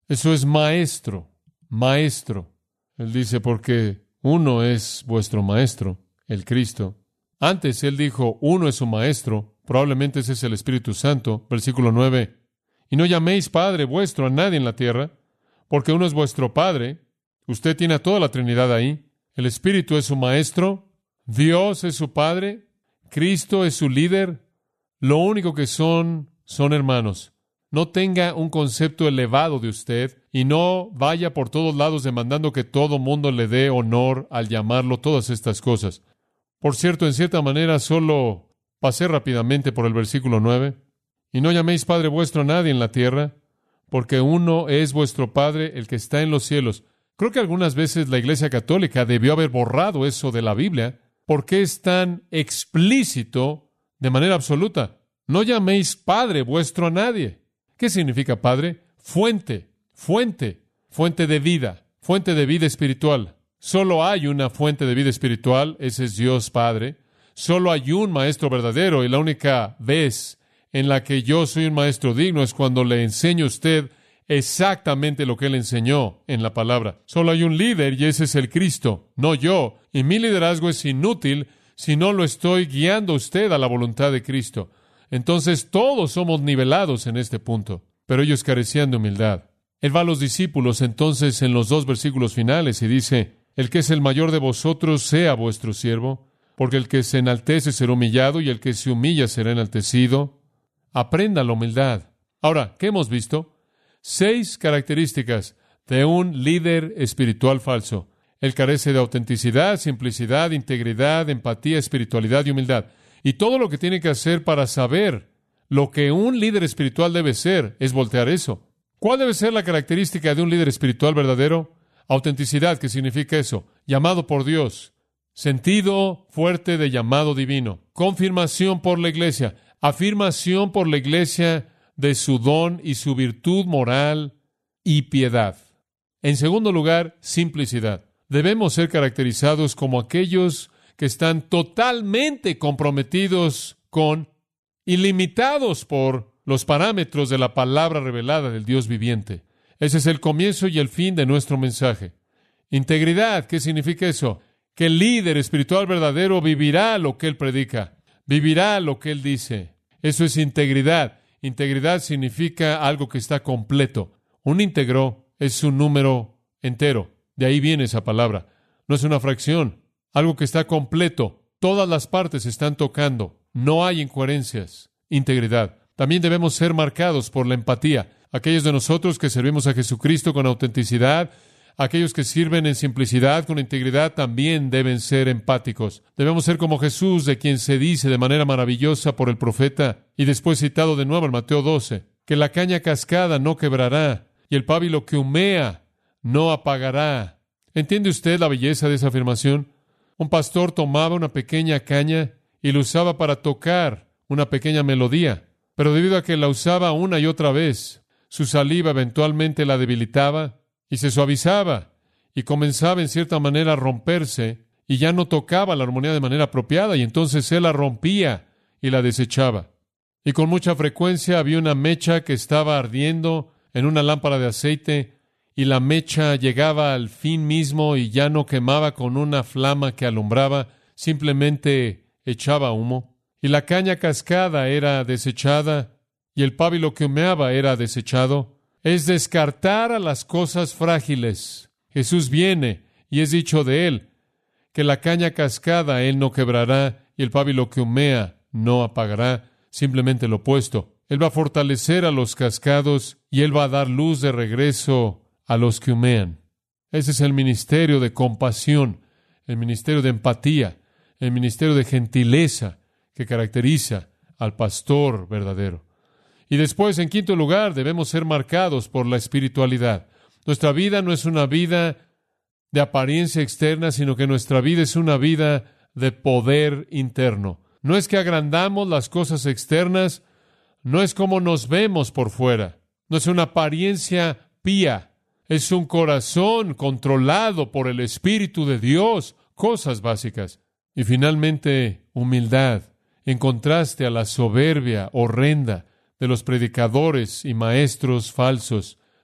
Eso es maestro, maestro. Él dice, porque uno es vuestro maestro, el Cristo. Antes él dijo, uno es su maestro, probablemente ese es el Espíritu Santo. Versículo nueve. Y no llaméis Padre vuestro a nadie en la tierra, porque uno es vuestro Padre. Usted tiene a toda la Trinidad ahí. El Espíritu es su maestro, Dios es su Padre, Cristo es su líder. Lo único que son, son hermanos. No tenga un concepto elevado de usted y no vaya por todos lados demandando que todo mundo le dé honor al llamarlo todas estas cosas. Por cierto, en cierta manera, solo pasé rápidamente por el versículo nueve. Y no llaméis Padre vuestro a nadie en la tierra, porque uno es vuestro Padre, el que está en los cielos. Creo que algunas veces la Iglesia Católica debió haber borrado eso de la Biblia, porque es tan explícito de manera absoluta. No llaméis Padre vuestro a nadie. ¿Qué significa Padre? Fuente, fuente, fuente de vida, fuente de vida espiritual. Solo hay una fuente de vida espiritual, ese es Dios Padre. Solo hay un maestro verdadero, y la única vez en la que yo soy un maestro digno es cuando le enseño a usted exactamente lo que Él enseñó en la palabra. Solo hay un líder y ese es el Cristo, no yo. Y mi liderazgo es inútil si no lo estoy guiando a usted a la voluntad de Cristo. Entonces todos somos nivelados en este punto, pero ellos carecían de humildad. Él va a los discípulos entonces en los dos versículos finales y dice, el que es el mayor de vosotros sea vuestro siervo, porque el que se enaltece será humillado y el que se humilla será enaltecido. Aprenda la humildad. Ahora, ¿qué hemos visto? Seis características de un líder espiritual falso. Él carece de autenticidad, simplicidad, integridad, empatía, espiritualidad y humildad. Y todo lo que tiene que hacer para saber lo que un líder espiritual debe ser es voltear eso. ¿Cuál debe ser la característica de un líder espiritual verdadero? Autenticidad, ¿qué significa eso? Llamado por Dios. Sentido fuerte de llamado divino. Confirmación por la iglesia. Afirmación por la iglesia de su don y su virtud moral y piedad. En segundo lugar, simplicidad. Debemos ser caracterizados como aquellos que están totalmente comprometidos con y limitados por los parámetros de la palabra revelada del Dios viviente. Ese es el comienzo y el fin de nuestro mensaje. Integridad, ¿qué significa eso? Que el líder espiritual verdadero vivirá lo que él predica, vivirá lo que él dice. Eso es integridad. Integridad significa algo que está completo. Un íntegro es un número entero. De ahí viene esa palabra. No es una fracción. Algo que está completo. Todas las partes están tocando. No hay incoherencias. Integridad. También debemos ser marcados por la empatía. Aquellos de nosotros que servimos a Jesucristo con autenticidad, aquellos que sirven en simplicidad, con integridad, también deben ser empáticos. Debemos ser como Jesús, de quien se dice de manera maravillosa por el profeta, y después citado de nuevo en Mateo doce, que la caña cascada no quebrará, y el pábilo que humea no apagará. ¿Entiende usted la belleza de esa afirmación? Un pastor tomaba una pequeña caña y la usaba para tocar una pequeña melodía, pero debido a que la usaba una y otra vez, su saliva eventualmente la debilitaba y se suavizaba y comenzaba en cierta manera a romperse y ya no tocaba la armonía de manera apropiada y entonces él la rompía y la desechaba. Y con mucha frecuencia había una mecha que estaba ardiendo en una lámpara de aceite y la mecha llegaba al fin mismo y ya no quemaba con una flama que alumbraba, simplemente echaba humo. Y la caña cascada era desechada y el pábilo que humeaba era desechado. Es descartar a las cosas frágiles. Jesús viene y es dicho de él que la caña cascada él no quebrará y el pábilo que humea no apagará, simplemente lo opuesto. Él va a fortalecer a los cascados y él va a dar luz de regreso a los que humean. Ese es el ministerio de compasión, el ministerio de empatía, el ministerio de gentileza que caracteriza al pastor verdadero. Y después, en quinto lugar, debemos ser marcados por la espiritualidad. Nuestra vida no es una vida de apariencia externa, sino que nuestra vida es una vida de poder interno. No es que agrandamos las cosas externas, no es como nos vemos por fuera, no es una apariencia pía, es un corazón controlado por el Espíritu de Dios, cosas básicas. Y finalmente, humildad, en contraste a la soberbia horrenda de los predicadores y maestros falsos.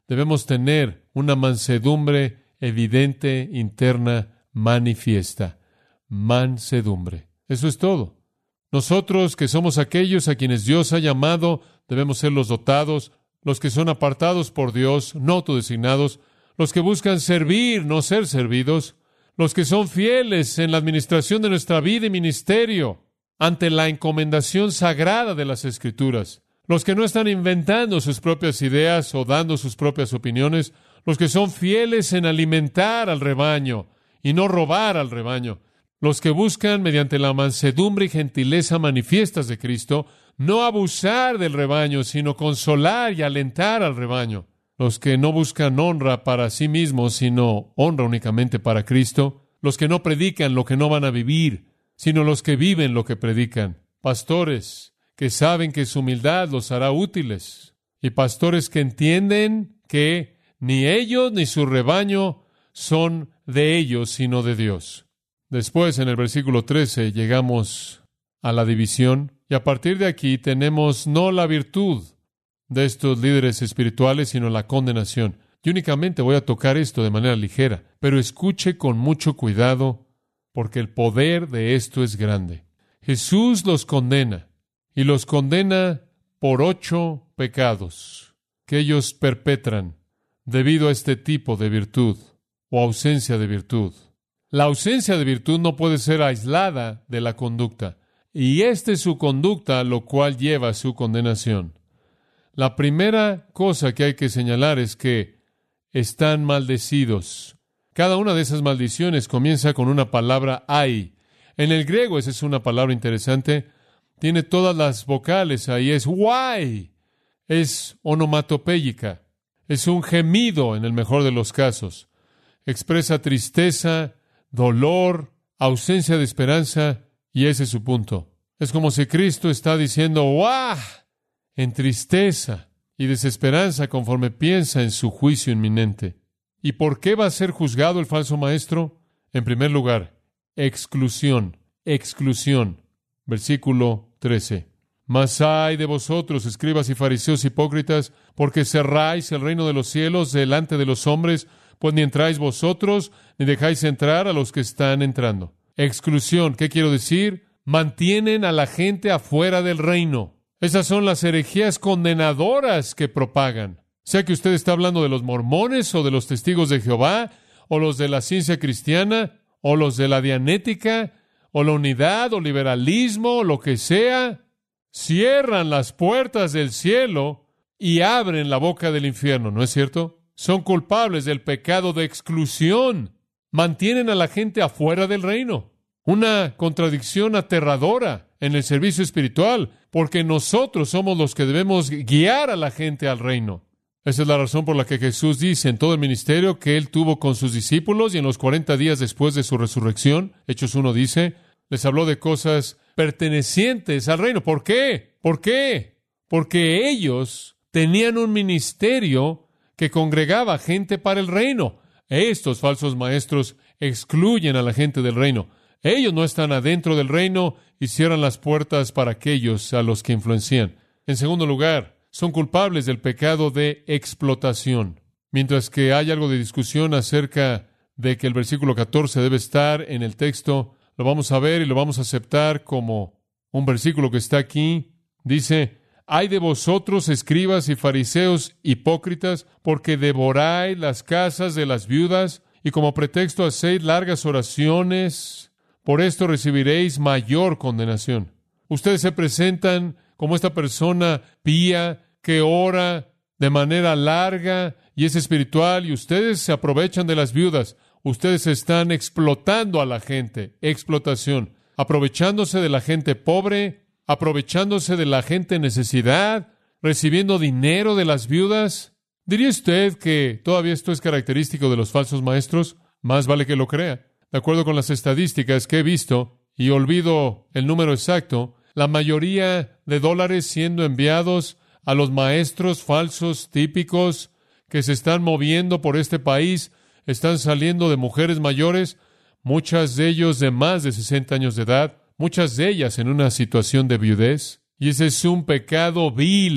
debemos tener una mansedumbre evidente, interna, manifiesta. Mansedumbre. Eso es todo. Nosotros, que somos aquellos a quienes Dios ha llamado, debemos ser los dotados, los que son apartados por Dios, no autodesignados, los que buscan servir, no ser servidos, los que son fieles en la administración de nuestra vida y ministerio ante la encomendación sagrada de las Escrituras, los que no están inventando sus propias ideas o dando sus propias opiniones, los que son fieles en alimentar al rebaño y no robar al rebaño, los que buscan, mediante la mansedumbre y gentileza manifiestas de Cristo, no abusar del rebaño, sino consolar y alentar al rebaño. Los que no buscan honra para sí mismos, sino honra únicamente para Cristo. Los que no predican lo que no van a vivir, sino los que viven lo que predican. Pastores que saben que su humildad los hará útiles. Y pastores que entienden que ni ellos ni su rebaño son de ellos, sino de Dios. Después, en el versículo trece, llegamos a la división, y a partir de aquí tenemos no la virtud de estos líderes espirituales, sino la condenación. Yo únicamente voy a tocar esto de manera ligera, pero escuche con mucho cuidado, porque el poder de esto es grande. Jesús los condena, y los condena por ocho pecados que ellos perpetran debido a este tipo de virtud o ausencia de virtud. La ausencia de virtud no puede ser aislada de la conducta, y esta es su conducta, lo cual lleva a su condenación. La primera cosa que hay que señalar es que están maldecidos. Cada una de esas maldiciones comienza con una palabra ay. En el griego esa es una palabra interesante. Tiene todas las vocales ahí. Es guay. Es onomatopéyica. Es un gemido en el mejor de los casos. Expresa tristeza, dolor, ausencia de esperanza, y ese es su punto. Es como si Cristo está diciendo ¡guau! En tristeza y desesperanza conforme piensa en su juicio inminente. ¿Y por qué va a ser juzgado el falso maestro? En primer lugar, exclusión, exclusión. Versículo trece. Mas ay de vosotros, escribas y fariseos hipócritas, porque cerráis el reino de los cielos delante de los hombres, pues ni entráis vosotros, ni dejáis entrar a los que están entrando. Exclusión, ¿qué quiero decir? Mantienen a la gente afuera del reino. Esas son las herejías condenadoras que propagan. Sea que usted está hablando de los mormones o de los testigos de Jehová, o los de la ciencia cristiana, o los de la dianética, o la unidad, o liberalismo, o lo que sea, cierran las puertas del cielo y abren la boca del infierno, ¿no es cierto? Son culpables del pecado de exclusión. Mantienen a la gente afuera del reino. Una contradicción aterradora en el servicio espiritual, porque nosotros somos los que debemos guiar a la gente al reino. Esa es la razón por la que Jesús dice en todo el ministerio que Él tuvo con sus discípulos y en los cuarenta días después de su resurrección, Hechos uno dice, les habló de cosas pertenecientes al reino. ¿Por qué? ¿Por qué? Porque ellos tenían un ministerio que congregaba gente para el reino. Estos falsos maestros excluyen a la gente del reino. Ellos no están adentro del reino y cierran las puertas para aquellos a los que influencian. En segundo lugar, son culpables del pecado de explotación. Mientras que hay algo de discusión acerca de que el versículo catorce debe estar en el texto, lo vamos a ver y lo vamos a aceptar como un versículo que está aquí. Dice, ay de vosotros, escribas y fariseos hipócritas, porque devoráis las casas de las viudas y como pretexto hacéis largas oraciones. Por esto recibiréis mayor condenación. Ustedes se presentan como esta persona pía que ora de manera larga y es espiritual, y ustedes se aprovechan de las viudas. Ustedes están explotando a la gente, explotación, aprovechándose de la gente pobre, aprovechándose de la gente en necesidad, recibiendo dinero de las viudas. ¿Diría usted que todavía esto es característico de los falsos maestros? Más vale que lo crea. De acuerdo con las estadísticas que he visto, y olvido el número exacto, la mayoría de dólares siendo enviados a los maestros falsos típicos que se están moviendo por este país están saliendo de mujeres mayores, muchas de ellos de más de sesenta años de edad, muchas de ellas en una situación de viudez. Y ese es un pecado vil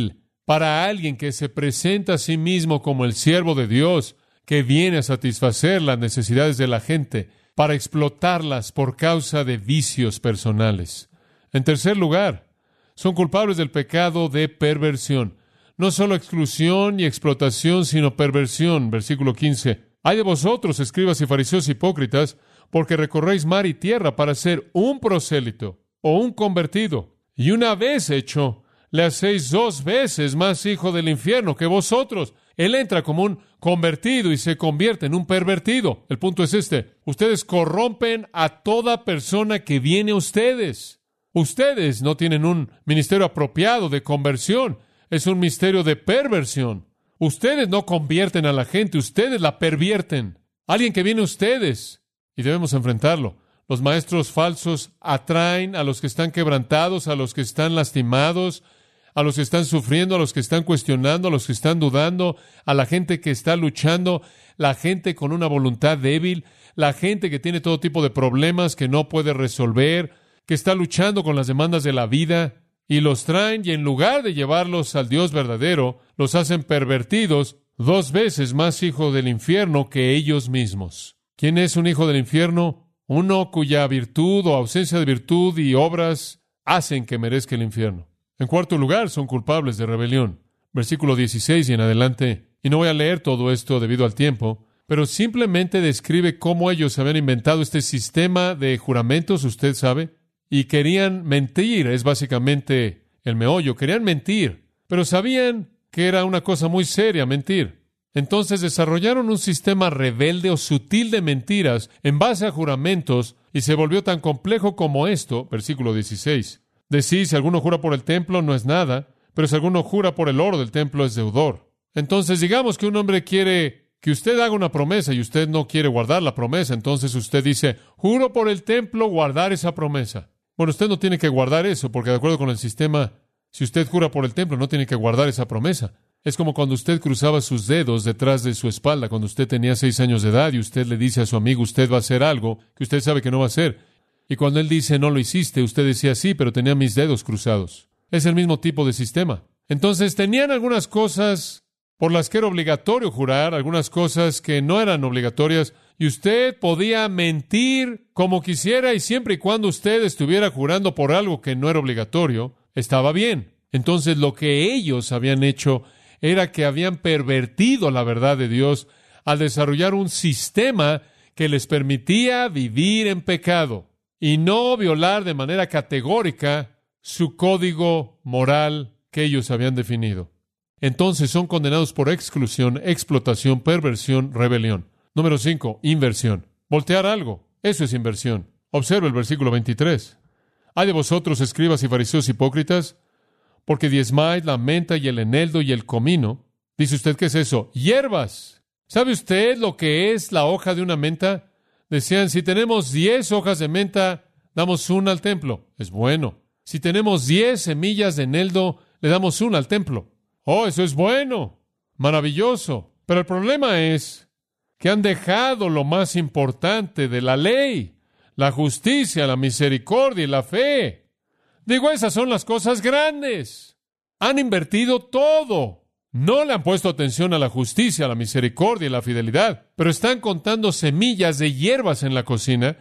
para alguien que se presenta a sí mismo como el siervo de Dios, que viene a satisfacer las necesidades de la gente, para explotarlas por causa de vicios personales. En tercer lugar, son culpables del pecado de perversión. No solo exclusión y explotación, sino perversión. Versículo quince. Hay de vosotros, escribas y fariseos hipócritas, porque recorréis mar y tierra para ser un prosélito o un convertido, y una vez hecho, le hacéis dos veces más hijo del infierno que vosotros. Él entra como un convertido y se convierte en un pervertido. El punto es este: ustedes corrompen a toda persona que viene a ustedes. Ustedes no tienen un ministerio apropiado de conversión. Es un ministerio de perversión. Ustedes no convierten a la gente, ustedes la pervierten. Alguien que viene a ustedes, y debemos enfrentarlo. Los maestros falsos atraen a los que están quebrantados, a los que están lastimados, a los que están sufriendo, a los que están cuestionando, a los que están dudando, a la gente que está luchando, la gente con una voluntad débil, la gente que tiene todo tipo de problemas que no puede resolver, que está luchando con las demandas de la vida, y los traen, y en lugar de llevarlos al Dios verdadero, los hacen pervertidos, dos veces más hijo del infierno que ellos mismos. ¿Quién es un hijo del infierno? Uno cuya virtud o ausencia de virtud y obras hacen que merezca el infierno. En cuarto lugar, son culpables de rebelión. Versículo dieciséis y en adelante. Y no voy a leer todo esto debido al tiempo, pero simplemente describe cómo ellos habían inventado este sistema de juramentos, usted sabe, y querían mentir, es básicamente el meollo. Querían mentir, pero sabían que era una cosa muy seria mentir. Entonces desarrollaron un sistema rebelde o sutil de mentiras en base a juramentos, y se volvió tan complejo como esto. Versículo dieciséis. Decís, si alguno jura por el templo, no es nada, pero si alguno jura por el oro del templo, es deudor. Entonces, digamos que un hombre quiere que usted haga una promesa y usted no quiere guardar la promesa. Entonces usted dice, juro por el templo guardar esa promesa. Bueno, usted no tiene que guardar eso, porque de acuerdo con el sistema, si usted jura por el templo, no tiene que guardar esa promesa. Es como cuando usted cruzaba sus dedos detrás de su espalda cuando usted tenía seis años de edad y usted le dice a su amigo, usted va a hacer algo que usted sabe que no va a hacer. Y cuando él dice, no lo hiciste, usted decía, sí, pero tenía mis dedos cruzados. Es el mismo tipo de sistema. Entonces, tenían algunas cosas por las que era obligatorio jurar, algunas cosas que no eran obligatorias, y usted podía mentir como quisiera, y siempre y cuando usted estuviera jurando por algo que no era obligatorio, estaba bien. Entonces, lo que ellos habían hecho era que habían pervertido la verdad de Dios al desarrollar un sistema que les permitía vivir en pecado y no violar de manera categórica su código moral que ellos habían definido. Entonces son condenados por exclusión, explotación, perversión, rebelión. Número cinco, inversión. Voltear algo. Eso es inversión. Observe el versículo veintitrés. Hay de vosotros, escribas y fariseos hipócritas, porque diezmáis la menta y el eneldo y el comino. Dice usted, ¿qué es eso? Hierbas. ¿Sabe usted lo que es la hoja de una menta? Decían, si tenemos diez hojas de menta, damos una al templo. Es bueno. Si tenemos diez semillas de eneldo, le damos una al templo. Oh, eso es bueno. Maravilloso. Pero el problema es que han dejado lo más importante de la ley, la justicia, la misericordia y la fe. Digo, esas son las cosas grandes. Han invertido todo. No le han puesto atención a la justicia, a la misericordia y la fidelidad, pero están contando semillas de hierbas en la cocina,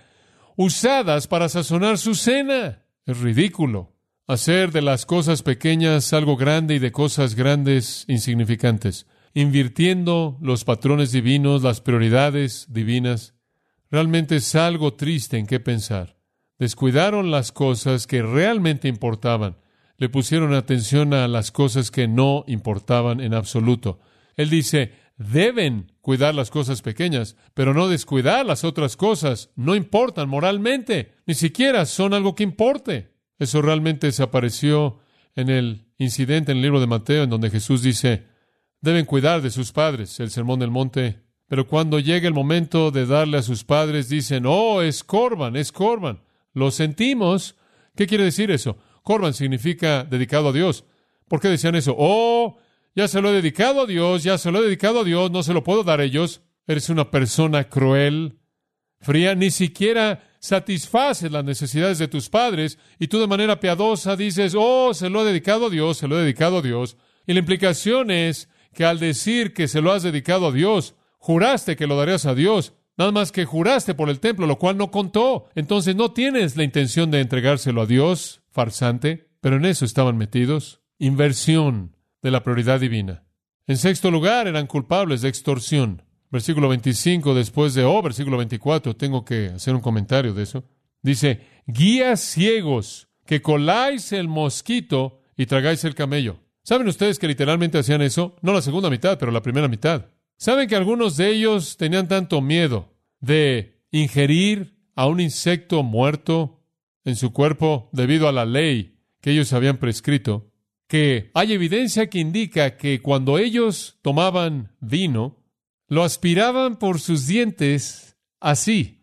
usadas para sazonar su cena. Es ridículo. Hacer de las cosas pequeñas algo grande y de cosas grandes insignificantes. Invirtiendo los patrones divinos, las prioridades divinas. Realmente es algo triste en qué pensar. Descuidaron las cosas que realmente importaban. Le pusieron atención a las cosas que no importaban en absoluto. Él dice, deben cuidar las cosas pequeñas, pero no descuidar las otras cosas. No importan moralmente, ni siquiera son algo que importe. Eso realmente se apareció en el incidente en el libro de Mateo, en donde Jesús dice, deben cuidar de sus padres, el sermón del monte. Pero cuando llega el momento de darle a sus padres, dicen, oh, es Corban, es Corban. Lo sentimos. ¿Qué quiere decir eso? Corban significa dedicado a Dios. ¿Por qué decían eso? Oh, ya se lo he dedicado a Dios, ya se lo he dedicado a Dios, no se lo puedo dar a ellos. Eres una persona cruel, fría, ni siquiera satisfaces las necesidades de tus padres y tú de manera piadosa dices, oh, se lo he dedicado a Dios, se lo he dedicado a Dios. Y la implicación es que al decir que se lo has dedicado a Dios, juraste que lo darías a Dios, nada más que juraste por el templo, lo cual no contó. Entonces no tienes la intención de entregárselo a Dios, farsante, pero en eso estaban metidos. Inversión de la prioridad divina. En sexto lugar, eran culpables de extorsión. Versículo veinticinco, después de, oh, versículo veinticuatro, tengo que hacer un comentario de eso. Dice, guías ciegos, que coláis el mosquito y tragáis el camello. ¿Saben ustedes que literalmente hacían eso? No la segunda mitad, pero la primera mitad. ¿Saben que algunos de ellos tenían tanto miedo de ingerir a un insecto muerto en su cuerpo debido a la ley que ellos habían prescrito, que hay evidencia que indica que cuando ellos tomaban vino, lo aspiraban por sus dientes así,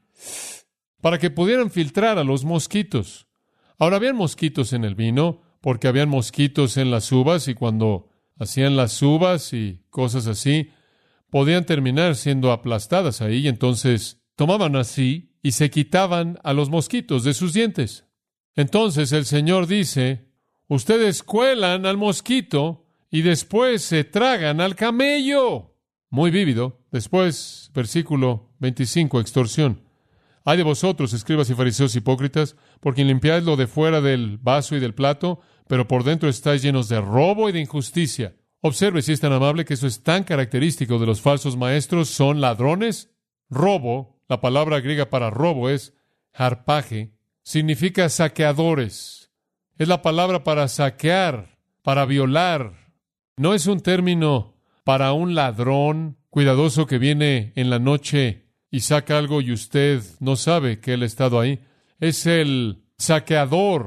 para que pudieran filtrar a los mosquitos? Ahora, habían mosquitos en el vino, porque habían mosquitos en las uvas, y cuando hacían las uvas y cosas así, podían terminar siendo aplastadas ahí, y entonces tomaban así y se quitaban a los mosquitos de sus dientes. Entonces el Señor dice, ustedes cuelan al mosquito y después se tragan al camello. Muy vívido. Después, versículo veinticinco, extorsión. Ay de vosotros, escribas y fariseos hipócritas, porque limpiáis lo de fuera del vaso y del plato, pero por dentro estáis llenos de robo y de injusticia. Observe, si es tan amable, que eso es tan característico de los falsos maestros. Son ladrones. Robo, la palabra griega para robo es harpaje, significa saqueadores. Es la palabra para saquear, para violar. No es un término para un ladrón cuidadoso que viene en la noche y saca algo y usted no sabe que él ha estado ahí. Es el saqueador,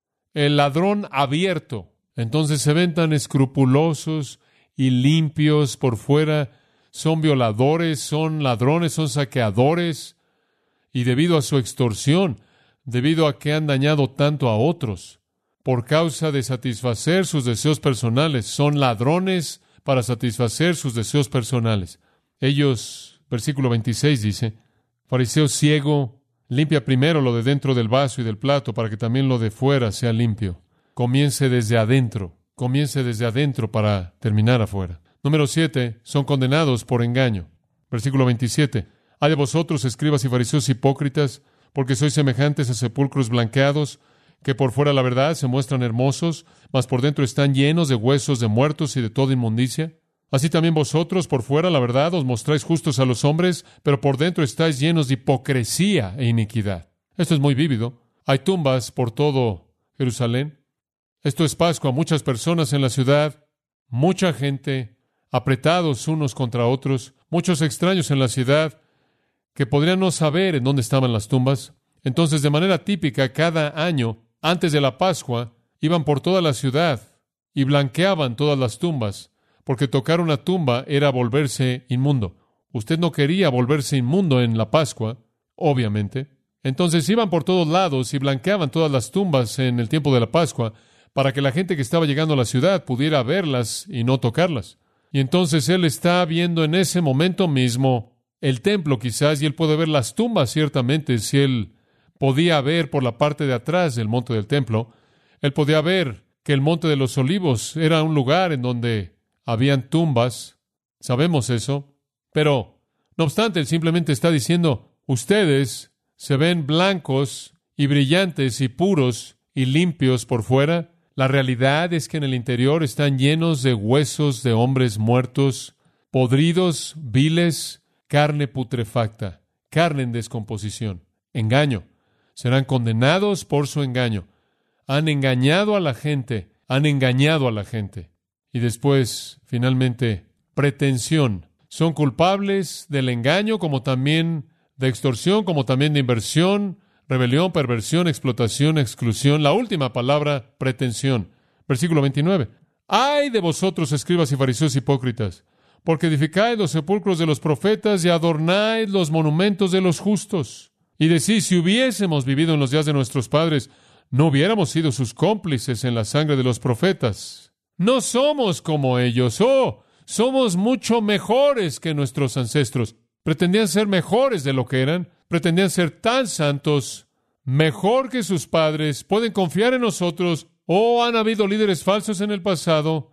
el ladrón abierto. Entonces se ven tan escrupulosos y limpios por fuera. Son violadores, son ladrones, son saqueadores. Y debido a su extorsión, debido a que han dañado tanto a otros, por causa de satisfacer sus deseos personales, son ladrones para satisfacer sus deseos personales. Ellos, versículo veintiséis dice, fariseo ciego, limpia primero lo de dentro del vaso y del plato para que también lo de fuera sea limpio. Comience desde adentro, comience desde adentro para terminar afuera. Número siete, son condenados por engaño. Versículo veintisiete, ay de vosotros, escribas y fariseos hipócritas, porque sois semejantes a sepulcros blanqueados, que por fuera la verdad se muestran hermosos, mas por dentro están llenos de huesos de muertos y de toda inmundicia. Así también vosotros, por fuera la verdad, os mostráis justos a los hombres, pero por dentro estáis llenos de hipocresía e iniquidad. Esto es muy vívido. Hay tumbas por todo Jerusalén. Esto es Pascua. Muchas personas en la ciudad, mucha gente, apretados unos contra otros, muchos extraños en la ciudad, que podrían no saber en dónde estaban las tumbas. Entonces, de manera típica, cada año, antes de la Pascua, iban por toda la ciudad y blanqueaban todas las tumbas, porque tocar una tumba era volverse inmundo. Usted no quería volverse inmundo en la Pascua, obviamente. Entonces iban por todos lados y blanqueaban todas las tumbas en el tiempo de la Pascua, para que la gente que estaba llegando a la ciudad pudiera verlas y no tocarlas. Y entonces él está viendo en ese momento mismo el templo quizás, y él puede ver las tumbas ciertamente. Si él podía ver por la parte de atrás del monte del templo, él podía ver que el monte de los olivos era un lugar en donde habían tumbas. Sabemos eso. Pero, no obstante, él simplemente está diciendo, ustedes se ven blancos y brillantes y puros y limpios por fuera. La realidad es que en el interior están llenos de huesos de hombres muertos, podridos, viles, carne putrefacta, carne en descomposición, engaño. Serán condenados por su engaño. Han engañado a la gente, han engañado a la gente. Y después, finalmente, pretensión. Son culpables del engaño, como también de extorsión, como también de inversión, rebelión, perversión, explotación, exclusión. La última palabra, pretensión. Versículo veintinueve. ¡Ay de vosotros, escribas y fariseos hipócritas! Porque edificáis los sepulcros de los profetas y adornáis los monumentos de los justos. Y decís, si hubiésemos vivido en los días de nuestros padres, no hubiéramos sido sus cómplices en la sangre de los profetas. No somos como ellos. ¡Oh! Somos mucho mejores que nuestros ancestros. Pretendían ser mejores de lo que eran. Pretendían ser tan santos, mejor que sus padres. Pueden confiar en nosotros. Oh, han habido líderes falsos en el pasado,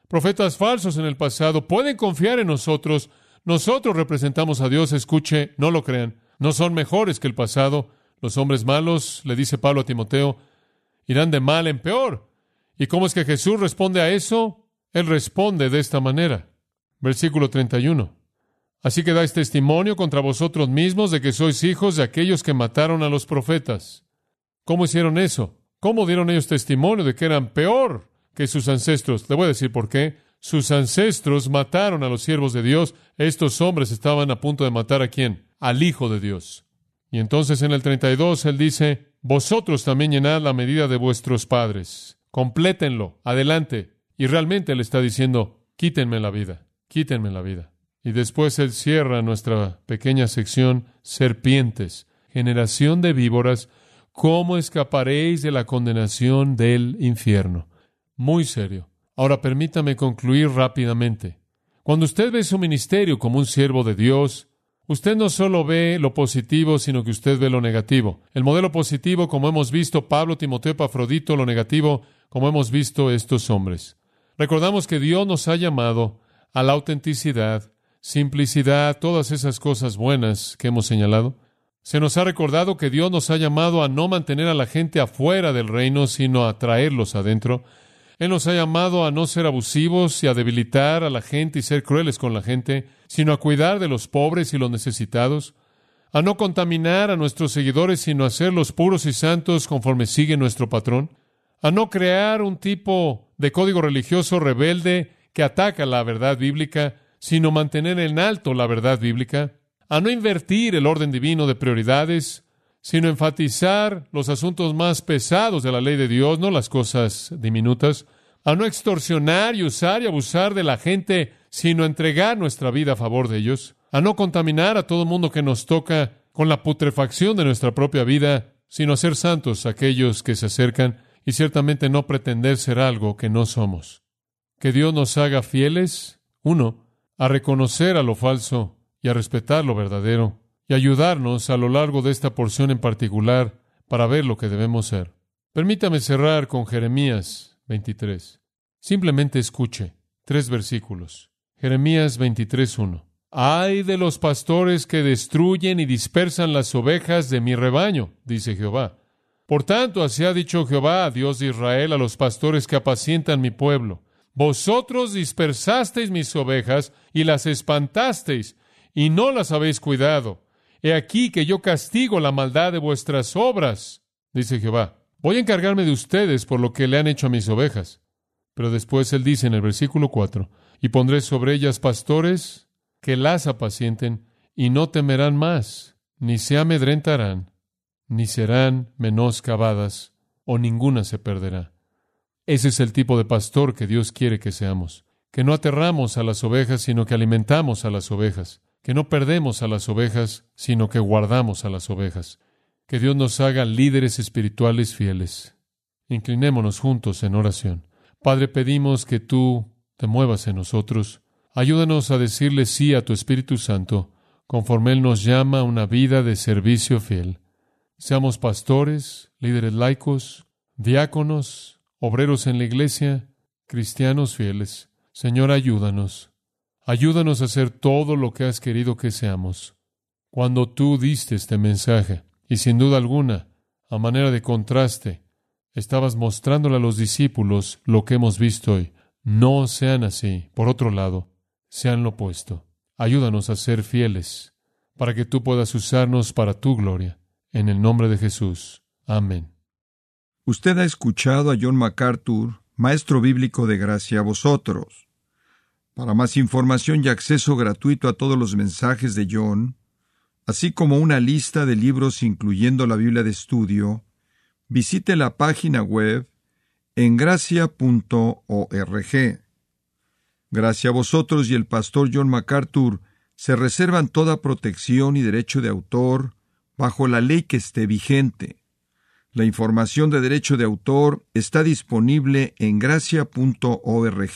profetas falsos en el pasado. Pueden confiar en nosotros. Nosotros representamos a Dios. Escuche, no lo crean. No son mejores que el pasado. Los hombres malos, le dice Pablo a Timoteo, irán de mal en peor. ¿Y cómo es que Jesús responde a eso? Él responde de esta manera. Versículo treinta y uno. Así que dais testimonio contra vosotros mismos de que sois hijos de aquellos que mataron a los profetas. ¿Cómo hicieron eso? ¿Cómo dieron ellos testimonio de que eran peor que sus ancestros? Le voy a decir por qué. Sus ancestros mataron a los siervos de Dios. Estos hombres estaban a punto de matar ¿a quién? Al Hijo de Dios. Y entonces en el treinta y dos él dice, vosotros también llenad la medida de vuestros padres. Complétenlo. Adelante. Y realmente él está diciendo, quítenme la vida. Quítenme la vida. Y después él cierra nuestra pequeña sección, serpientes, generación de víboras, ¿cómo escaparéis de la condenación del infierno? Muy serio. Ahora permítame concluir rápidamente. Cuando usted ve su ministerio como un siervo de Dios, usted no solo ve lo positivo, sino que usted ve lo negativo. El modelo positivo, como hemos visto, Pablo, Timoteo, Epafrodito, lo negativo, como hemos visto estos hombres. Recordamos que Dios nos ha llamado a la autenticidad, simplicidad, todas esas cosas buenas que hemos señalado. Se nos ha recordado que Dios nos ha llamado a no mantener a la gente afuera del reino, sino a traerlos adentro. Él nos ha llamado a no ser abusivos y a debilitar a la gente y ser crueles con la gente, sino a cuidar de los pobres y los necesitados, a no contaminar a nuestros seguidores, sino a hacerlos puros y santos conforme sigue nuestro patrón, a no crear un tipo de código religioso rebelde que ataca la verdad bíblica, sino mantener en alto la verdad bíblica, a no invertir el orden divino de prioridades, sino enfatizar los asuntos más pesados de la ley de Dios, no las cosas diminutas, a no extorsionar y usar y abusar de la gente, sino entregar nuestra vida a favor de ellos, a no contaminar a todo mundo que nos toca con la putrefacción de nuestra propia vida, sino a ser santos aquellos que se acercan y ciertamente no pretender ser algo que no somos. Que Dios nos haga fieles, uno, a reconocer a lo falso y a respetar lo verdadero, y ayudarnos a lo largo de esta porción en particular para ver lo que debemos ser. Permítame cerrar con Jeremías veintitrés. Simplemente escuche tres versículos. Jeremías veintitrés uno. ¡Ay de los pastores que destruyen y dispersan las ovejas de mi rebaño!, dice Jehová. Por tanto, así ha dicho Jehová, Dios de Israel, a los pastores que apacientan mi pueblo. Vosotros dispersasteis mis ovejas y las espantasteis, y no las habéis cuidado. He aquí que yo castigo la maldad de vuestras obras, dice Jehová. Voy a encargarme de ustedes por lo que le han hecho a mis ovejas. Pero después él dice en el versículo cuatro, y pondré sobre ellas pastores que las apacienten, y no temerán más, ni se amedrentarán, ni serán menoscabadas, o ninguna se perderá. Ese es el tipo de pastor que Dios quiere que seamos, que no aterramos a las ovejas, sino que alimentamos a las ovejas, que no perdemos a las ovejas, sino que guardamos a las ovejas. Que Dios nos haga líderes espirituales fieles. Inclinémonos juntos en oración. Padre, pedimos que tú te muevas en nosotros. Ayúdanos a decirle sí a tu Espíritu Santo, conforme Él nos llama a una vida de servicio fiel. Seamos pastores, líderes laicos, diáconos, obreros en la iglesia, cristianos fieles. Señor, ayúdanos. Ayúdanos a hacer todo lo que has querido que seamos. Cuando tú diste este mensaje, y sin duda alguna, a manera de contraste, estabas mostrándole a los discípulos lo que hemos visto hoy. No sean así. Por otro lado, sean lo opuesto. Ayúdanos a ser fieles, para que tú puedas usarnos para tu gloria. En el nombre de Jesús. Amén. Usted ha escuchado a John MacArthur, maestro bíblico de gracia a vosotros. Para más información y acceso gratuito a todos los mensajes de John, así como una lista de libros incluyendo la Biblia de estudio, visite la página web en gracia punto org. Gracia a vosotros y el pastor John MacArthur se reservan toda protección y derecho de autor bajo la ley que esté vigente. La información de derecho de autor está disponible en gracia punto org,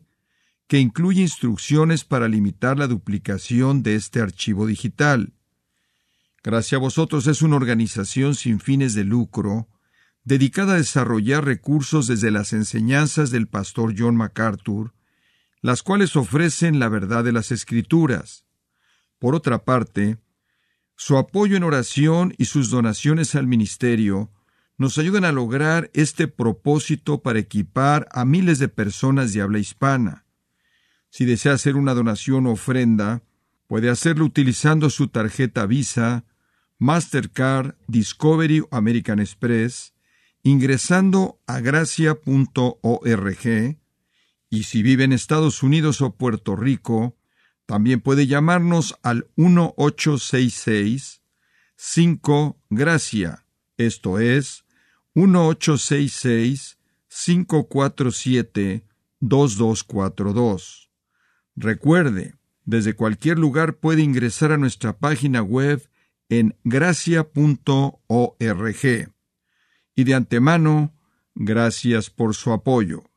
que incluye instrucciones para limitar la duplicación de este archivo digital. Gracia a vosotros es una organización sin fines de lucro, dedicada a desarrollar recursos desde las enseñanzas del pastor John MacArthur las cuales ofrecen la verdad de las Escrituras. Por otra parte, su apoyo en oración y sus donaciones al ministerio nos ayudan a lograr este propósito para equipar a miles de personas de habla hispana. Si desea hacer una donación o ofrenda, puede hacerlo utilizando su tarjeta Visa, Mastercard, Discovery o American Express, ingresando a gracia punto org, y si vive en Estados Unidos o Puerto Rico, también puede llamarnos al uno ocho seis seis cinco gracia, esto es, uno ocho seis seis cinco cuatro siete dos dos cuatro dos. Recuerde, desde cualquier lugar puede ingresar a nuestra página web en gracia punto org. Y de antemano, gracias por su apoyo.